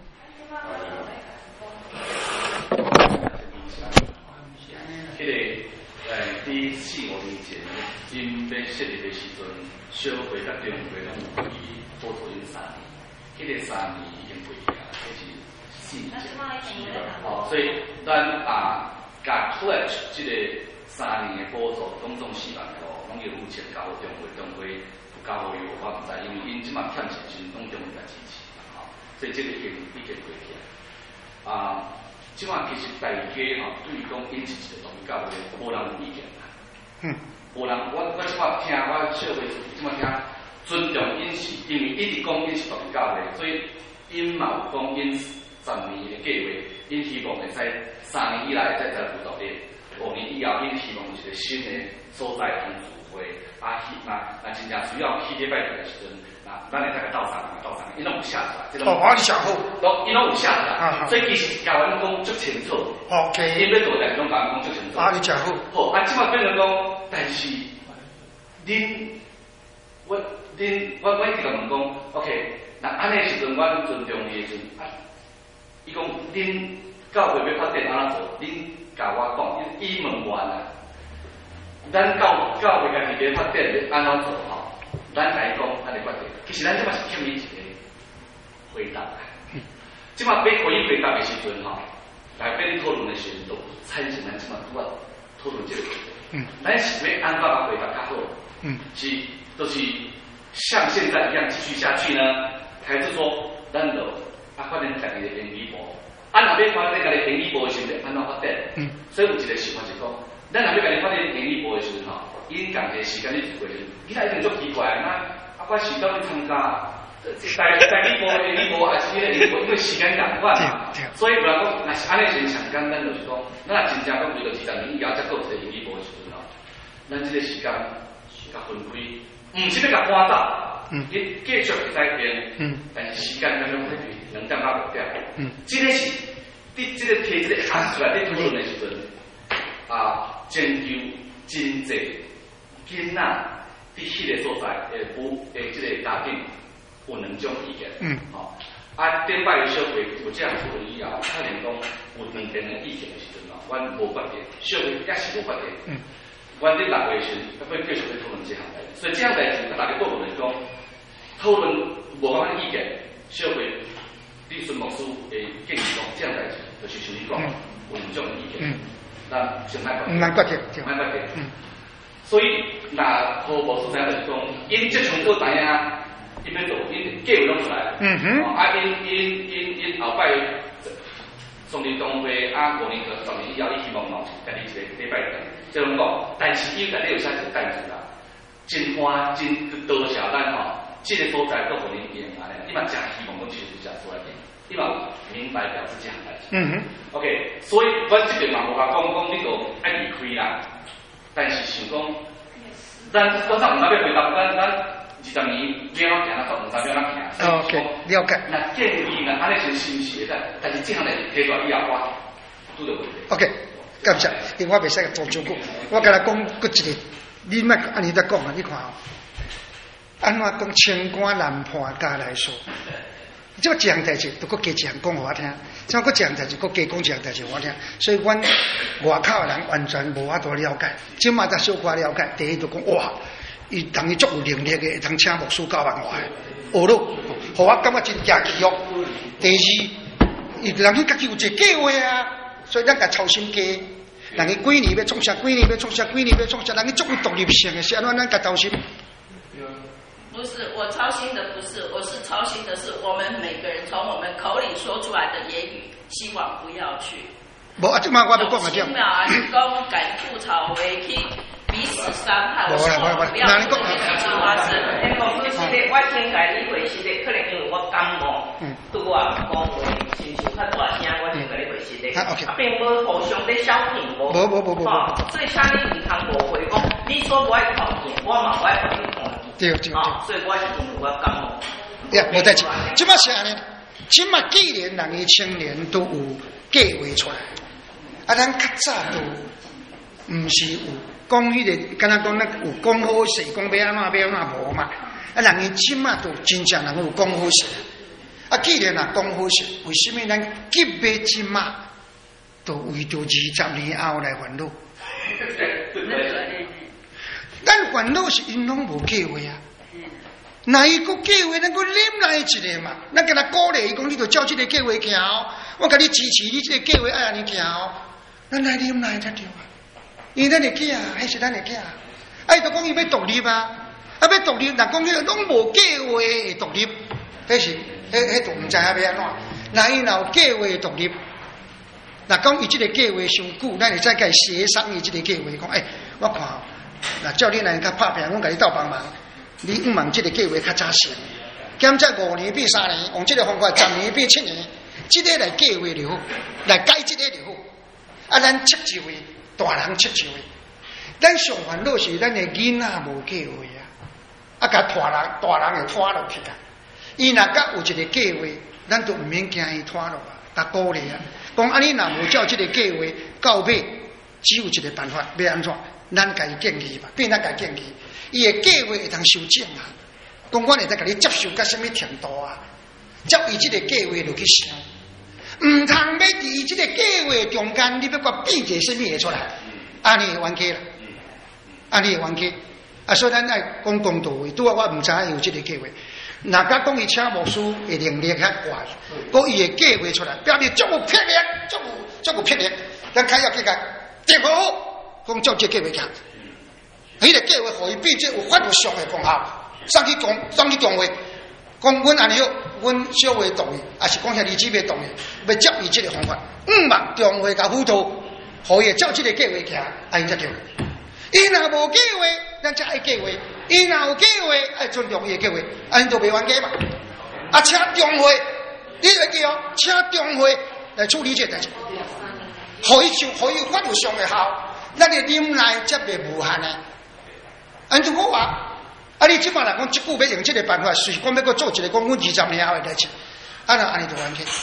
迄个诶，伫四五年前，因要设立的时阵，小会甲中会拢有去补助因三年，迄、那个三年已经过去啊，这是四年前。哦，所以咱啊，甲 pledge 这个三年的补助，拢总四万块，拢由目前交中会，中会有交互有，我毋知，因为因即马欠钱时，拢中会来支持，吼、哦，所以这个已经已经过去啊。啊即马其实大家吼，对于讲因是一个宗教的，无人有意见啦。嗯，无人，我我即马听我社会即马听尊重因是，因为一直讲因是宗教的，所以因嘛有讲因十年的计划，因希望会使三年以来再再辅导的，五年以后因希望有一个新的所在同主会，啊，那那真正需要去礼拜天的时阵。啊，咱来大概到三个，到三个，伊拢有写出来，这种哦，我是上好， 拢伊拢有写出来，啊、所以其实教阮讲足清楚。 OK， 因要做代志拢甲阮讲足清楚。 啊，你真好。 好，啊，即马变成讲，但是恁，我恁，我我一直甲问讲 ，OK， 那安尼时阵，阮尊重伊的时阵，啊，伊讲恁教会要发展安怎做，恁甲我讲，伊问完啊，咱教教会家己要发展要安怎做吼？咱来讲，安尼决定。其实咱即马是欠伊一个回答。即马要回应回答的时阵吼，来跟你讨论的时阵，都产生咱即马拄啊讨论这个问题。嗯。咱是要安怎来回答较好？嗯。是，都、就是像现在一样继续下去呢，还是说咱就啊发展家己的营利部？啊，若要发展家己营利部的时阵，安怎发展？嗯。所以有一个想法是讲，咱若要家己发展营利部的时阵吼。因共一个时间你做过，你来一定足奇怪，那啊，我时间去参加，代代理部、代理部还是迄个理部，因为时间共款嘛，所以有人讲，若是安尼时上简单，就是讲，咱若真正讲为了二十年以后才做一个理部的时阵吼，咱这个时间甲分开，毋是要甲搬走，嗯，你继续会使变，嗯，但是时间咱用在两点到五点，嗯，这个是，你这个提这个案出来，你讨论的时阵，啊，研究真济。囡仔伫迄个所在，诶，有诶，即个家庭有两种意见，嗯，吼、哦，啊，顶摆小会有这样讨论以后，可能讲有两边的意见的时阵哦，阮无决定，小会也是无决定，嗯，阮伫六月时要继续去讨论这项代志，所以这项代志，大家各部门讲讨论无法意见，小会李顺牧师诶建议讲，这项代志就是像你讲，有两种意见，嗯，咱先卖决定，卖决定，卖决定，嗯。所以，那和无所在就是讲，因即场做知影，因要做，因计划拢出来。嗯哼。啊，因因因因后摆创立东会啊，五年到十年以后，伊希望弄家己一个礼拜天，即种讲。但是伊家己有写一个代志啦，真欢真多谢咱吼，即、这个所在都互恁用安尼，你嘛真希望讲确实写出来嘅，你嘛明白表示这项代志。嗯哼。OK， 所以阮即边嘛无法讲讲你个爱离开啦。但是想讲，咱多少毋知要回答，咱咱二十年了行，咱都毋知要哪行。 哦 ，OK， 了解。 那建议呢，安尼先先是会但是这样来提出来以后，我拄着问题。 OK， 感谢，因为我袂使做照顾，我甲你讲佫一个，你莫安尼在讲啊，你看哦，安怎讲清官难判家来说。即个一项代志，都搁加一项讲互我听；即个搁一项代志，搁加讲一项代志互我听。所以，阮外口的人完全无法度了解。即马才小可了解。第一就讲哇，伊人伊足有能力的，会通请牧师教万外，学咯，互我感觉真惊奇哦。第二，伊人伊家己有一个计划啊，所以咱甲操心加。人伊几年要创啥，几年要创啥，几年要创啥，人伊足有独立性的，是安怎咱甲操心？ 不是，我操心的不是，我是操心的是我们每个人从我们口里说出来的言语，希望不要去。 无啊，即摆我要讲啊， 轻描啊，是讲赶吐槽回去彼此伤害，我希望不要有这件事情发生。 因为我是的，我听来你回是的，可能因为我感冒，拄我讲话亲像较大声，我听来你回是的，啊，并无互相咧小评无， 无无无无， 所以请你唔通误会讲，你说我爱看见，我嘛我爱看你看。 对对对， 所以我是因为我感冒。 呀，无代志。即摆是安尼，即摆既然人的青年都有计划出来，啊，咱较早都毋是有讲迄个，敢若讲咱有讲好势，讲要安怎要安怎无嘛。啊，人的即摆都真正能够有讲好势。啊，既然啊讲好势，为什么咱急要即摆都为着二十年后来烦恼？咱烦恼是因拢无计划啊，那伊个计划，咱个啉来一个嘛，咱跟他鼓励伊讲，你着照这个计划行，我甲你支持你这个计划爱安尼行，咱来啉来才对啊。因为咱的囝，还是咱的囝，啊，伊着讲伊要独立啊，啊要独立，人讲迄个拢无计划会独立，迄是迄迄就毋知影要安怎。那伊若有计划独立，若讲伊这个计划伤久，咱会再甲伊协商伊这个计划，讲诶、欸，我看。那照你来较拍拼，我甲你斗帮忙。你毋忙这个计划较早成，减这五年变三年，用这个方法十年变七年，这个来计划就好，来改这个就好。啊，咱切一位，大人切一位。咱上烦恼是咱的囡仔无计划啊，啊，甲拖人大人就拖落去啊。伊若甲有一个计划，咱就毋免惊伊拖落啊，甲鼓励啊。讲安尼若无照这个计划，到尾只有一个办法，要安怎？咱家己建议吧，变咱家建议，伊的计划会通修正啊。讲我会再甲你接受到什么程度啊？照伊这个计划落去想，唔通要伫伊这个计划中间，你要我变一个什么会出来？安尼会冤家啦，安尼会冤家。啊，所以咱爱讲公道话，拄啊我唔知影有这个计划。若甲讲伊请牧师会能力较怪，讲伊的计划出来，表示足有魄力，足有足有魄力。咱开要去甲定好。讲照这计划行，迄个计划互伊变这有法律上的功效，上去讲上去讲话，讲阮安尼好，阮小话同意，也是讲遐儿子要同意，要接伊这个方法，毋茫中话甲辅导，互伊照这个计划行，啊因才对。伊若无计划，咱才爱计划；伊若有计划，爱尊重伊的计划，安都袂冤家嘛。啊，请中会，你会记哦，请中会来处理这代志，互伊就互伊有法律上的效。咱的忍耐则袂无限的，安怎好话？啊，你即摆来讲，即句要用即个办法，随讲要搁做一个讲，阮二十年后的代志，啊，那安尼就完去。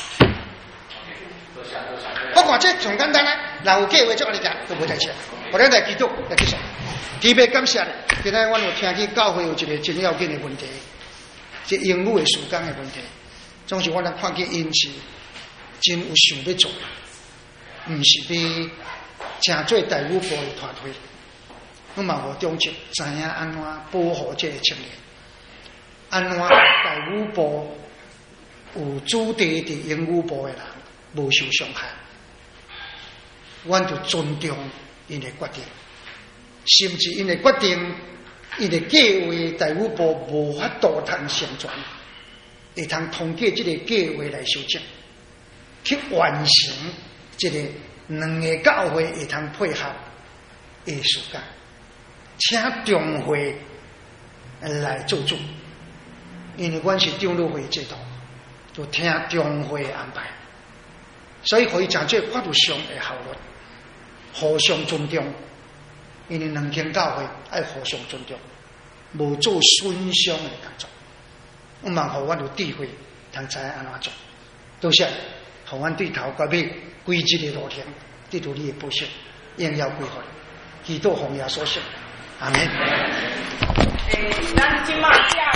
我看这上简单啊，若有计划，就安尼行，都无代志。我咱来祈祷来继续。特别感谢，今仔阮有听见教会有一个真要紧的问题，即英语的时间的问题，总是我能看见因是真有想要做，毋是伫。正做队伍部的团队，我嘛无中职，知影安怎保护这个青年，安怎队伍部有主地伫英语部的人无受伤害，阮就尊重因的决定，甚至因的决定，因的计划队伍部无法度通成全，会通通过这个计划来修正，去完成这个。两个教会会通配合的时间，请中会来做主，因为阮是长老会制度，就听中会的安排，所以可以讲做法律上的效率，互相尊重，因为两间教会爱互相尊重，无做损伤的工作，我望互阮有智慧，通知安怎做，多谢，互阮对头到尾。规矩的路程，得到你的保守，应要规划，祈祷奉耶稣所信，阿门。 诶，咱即马。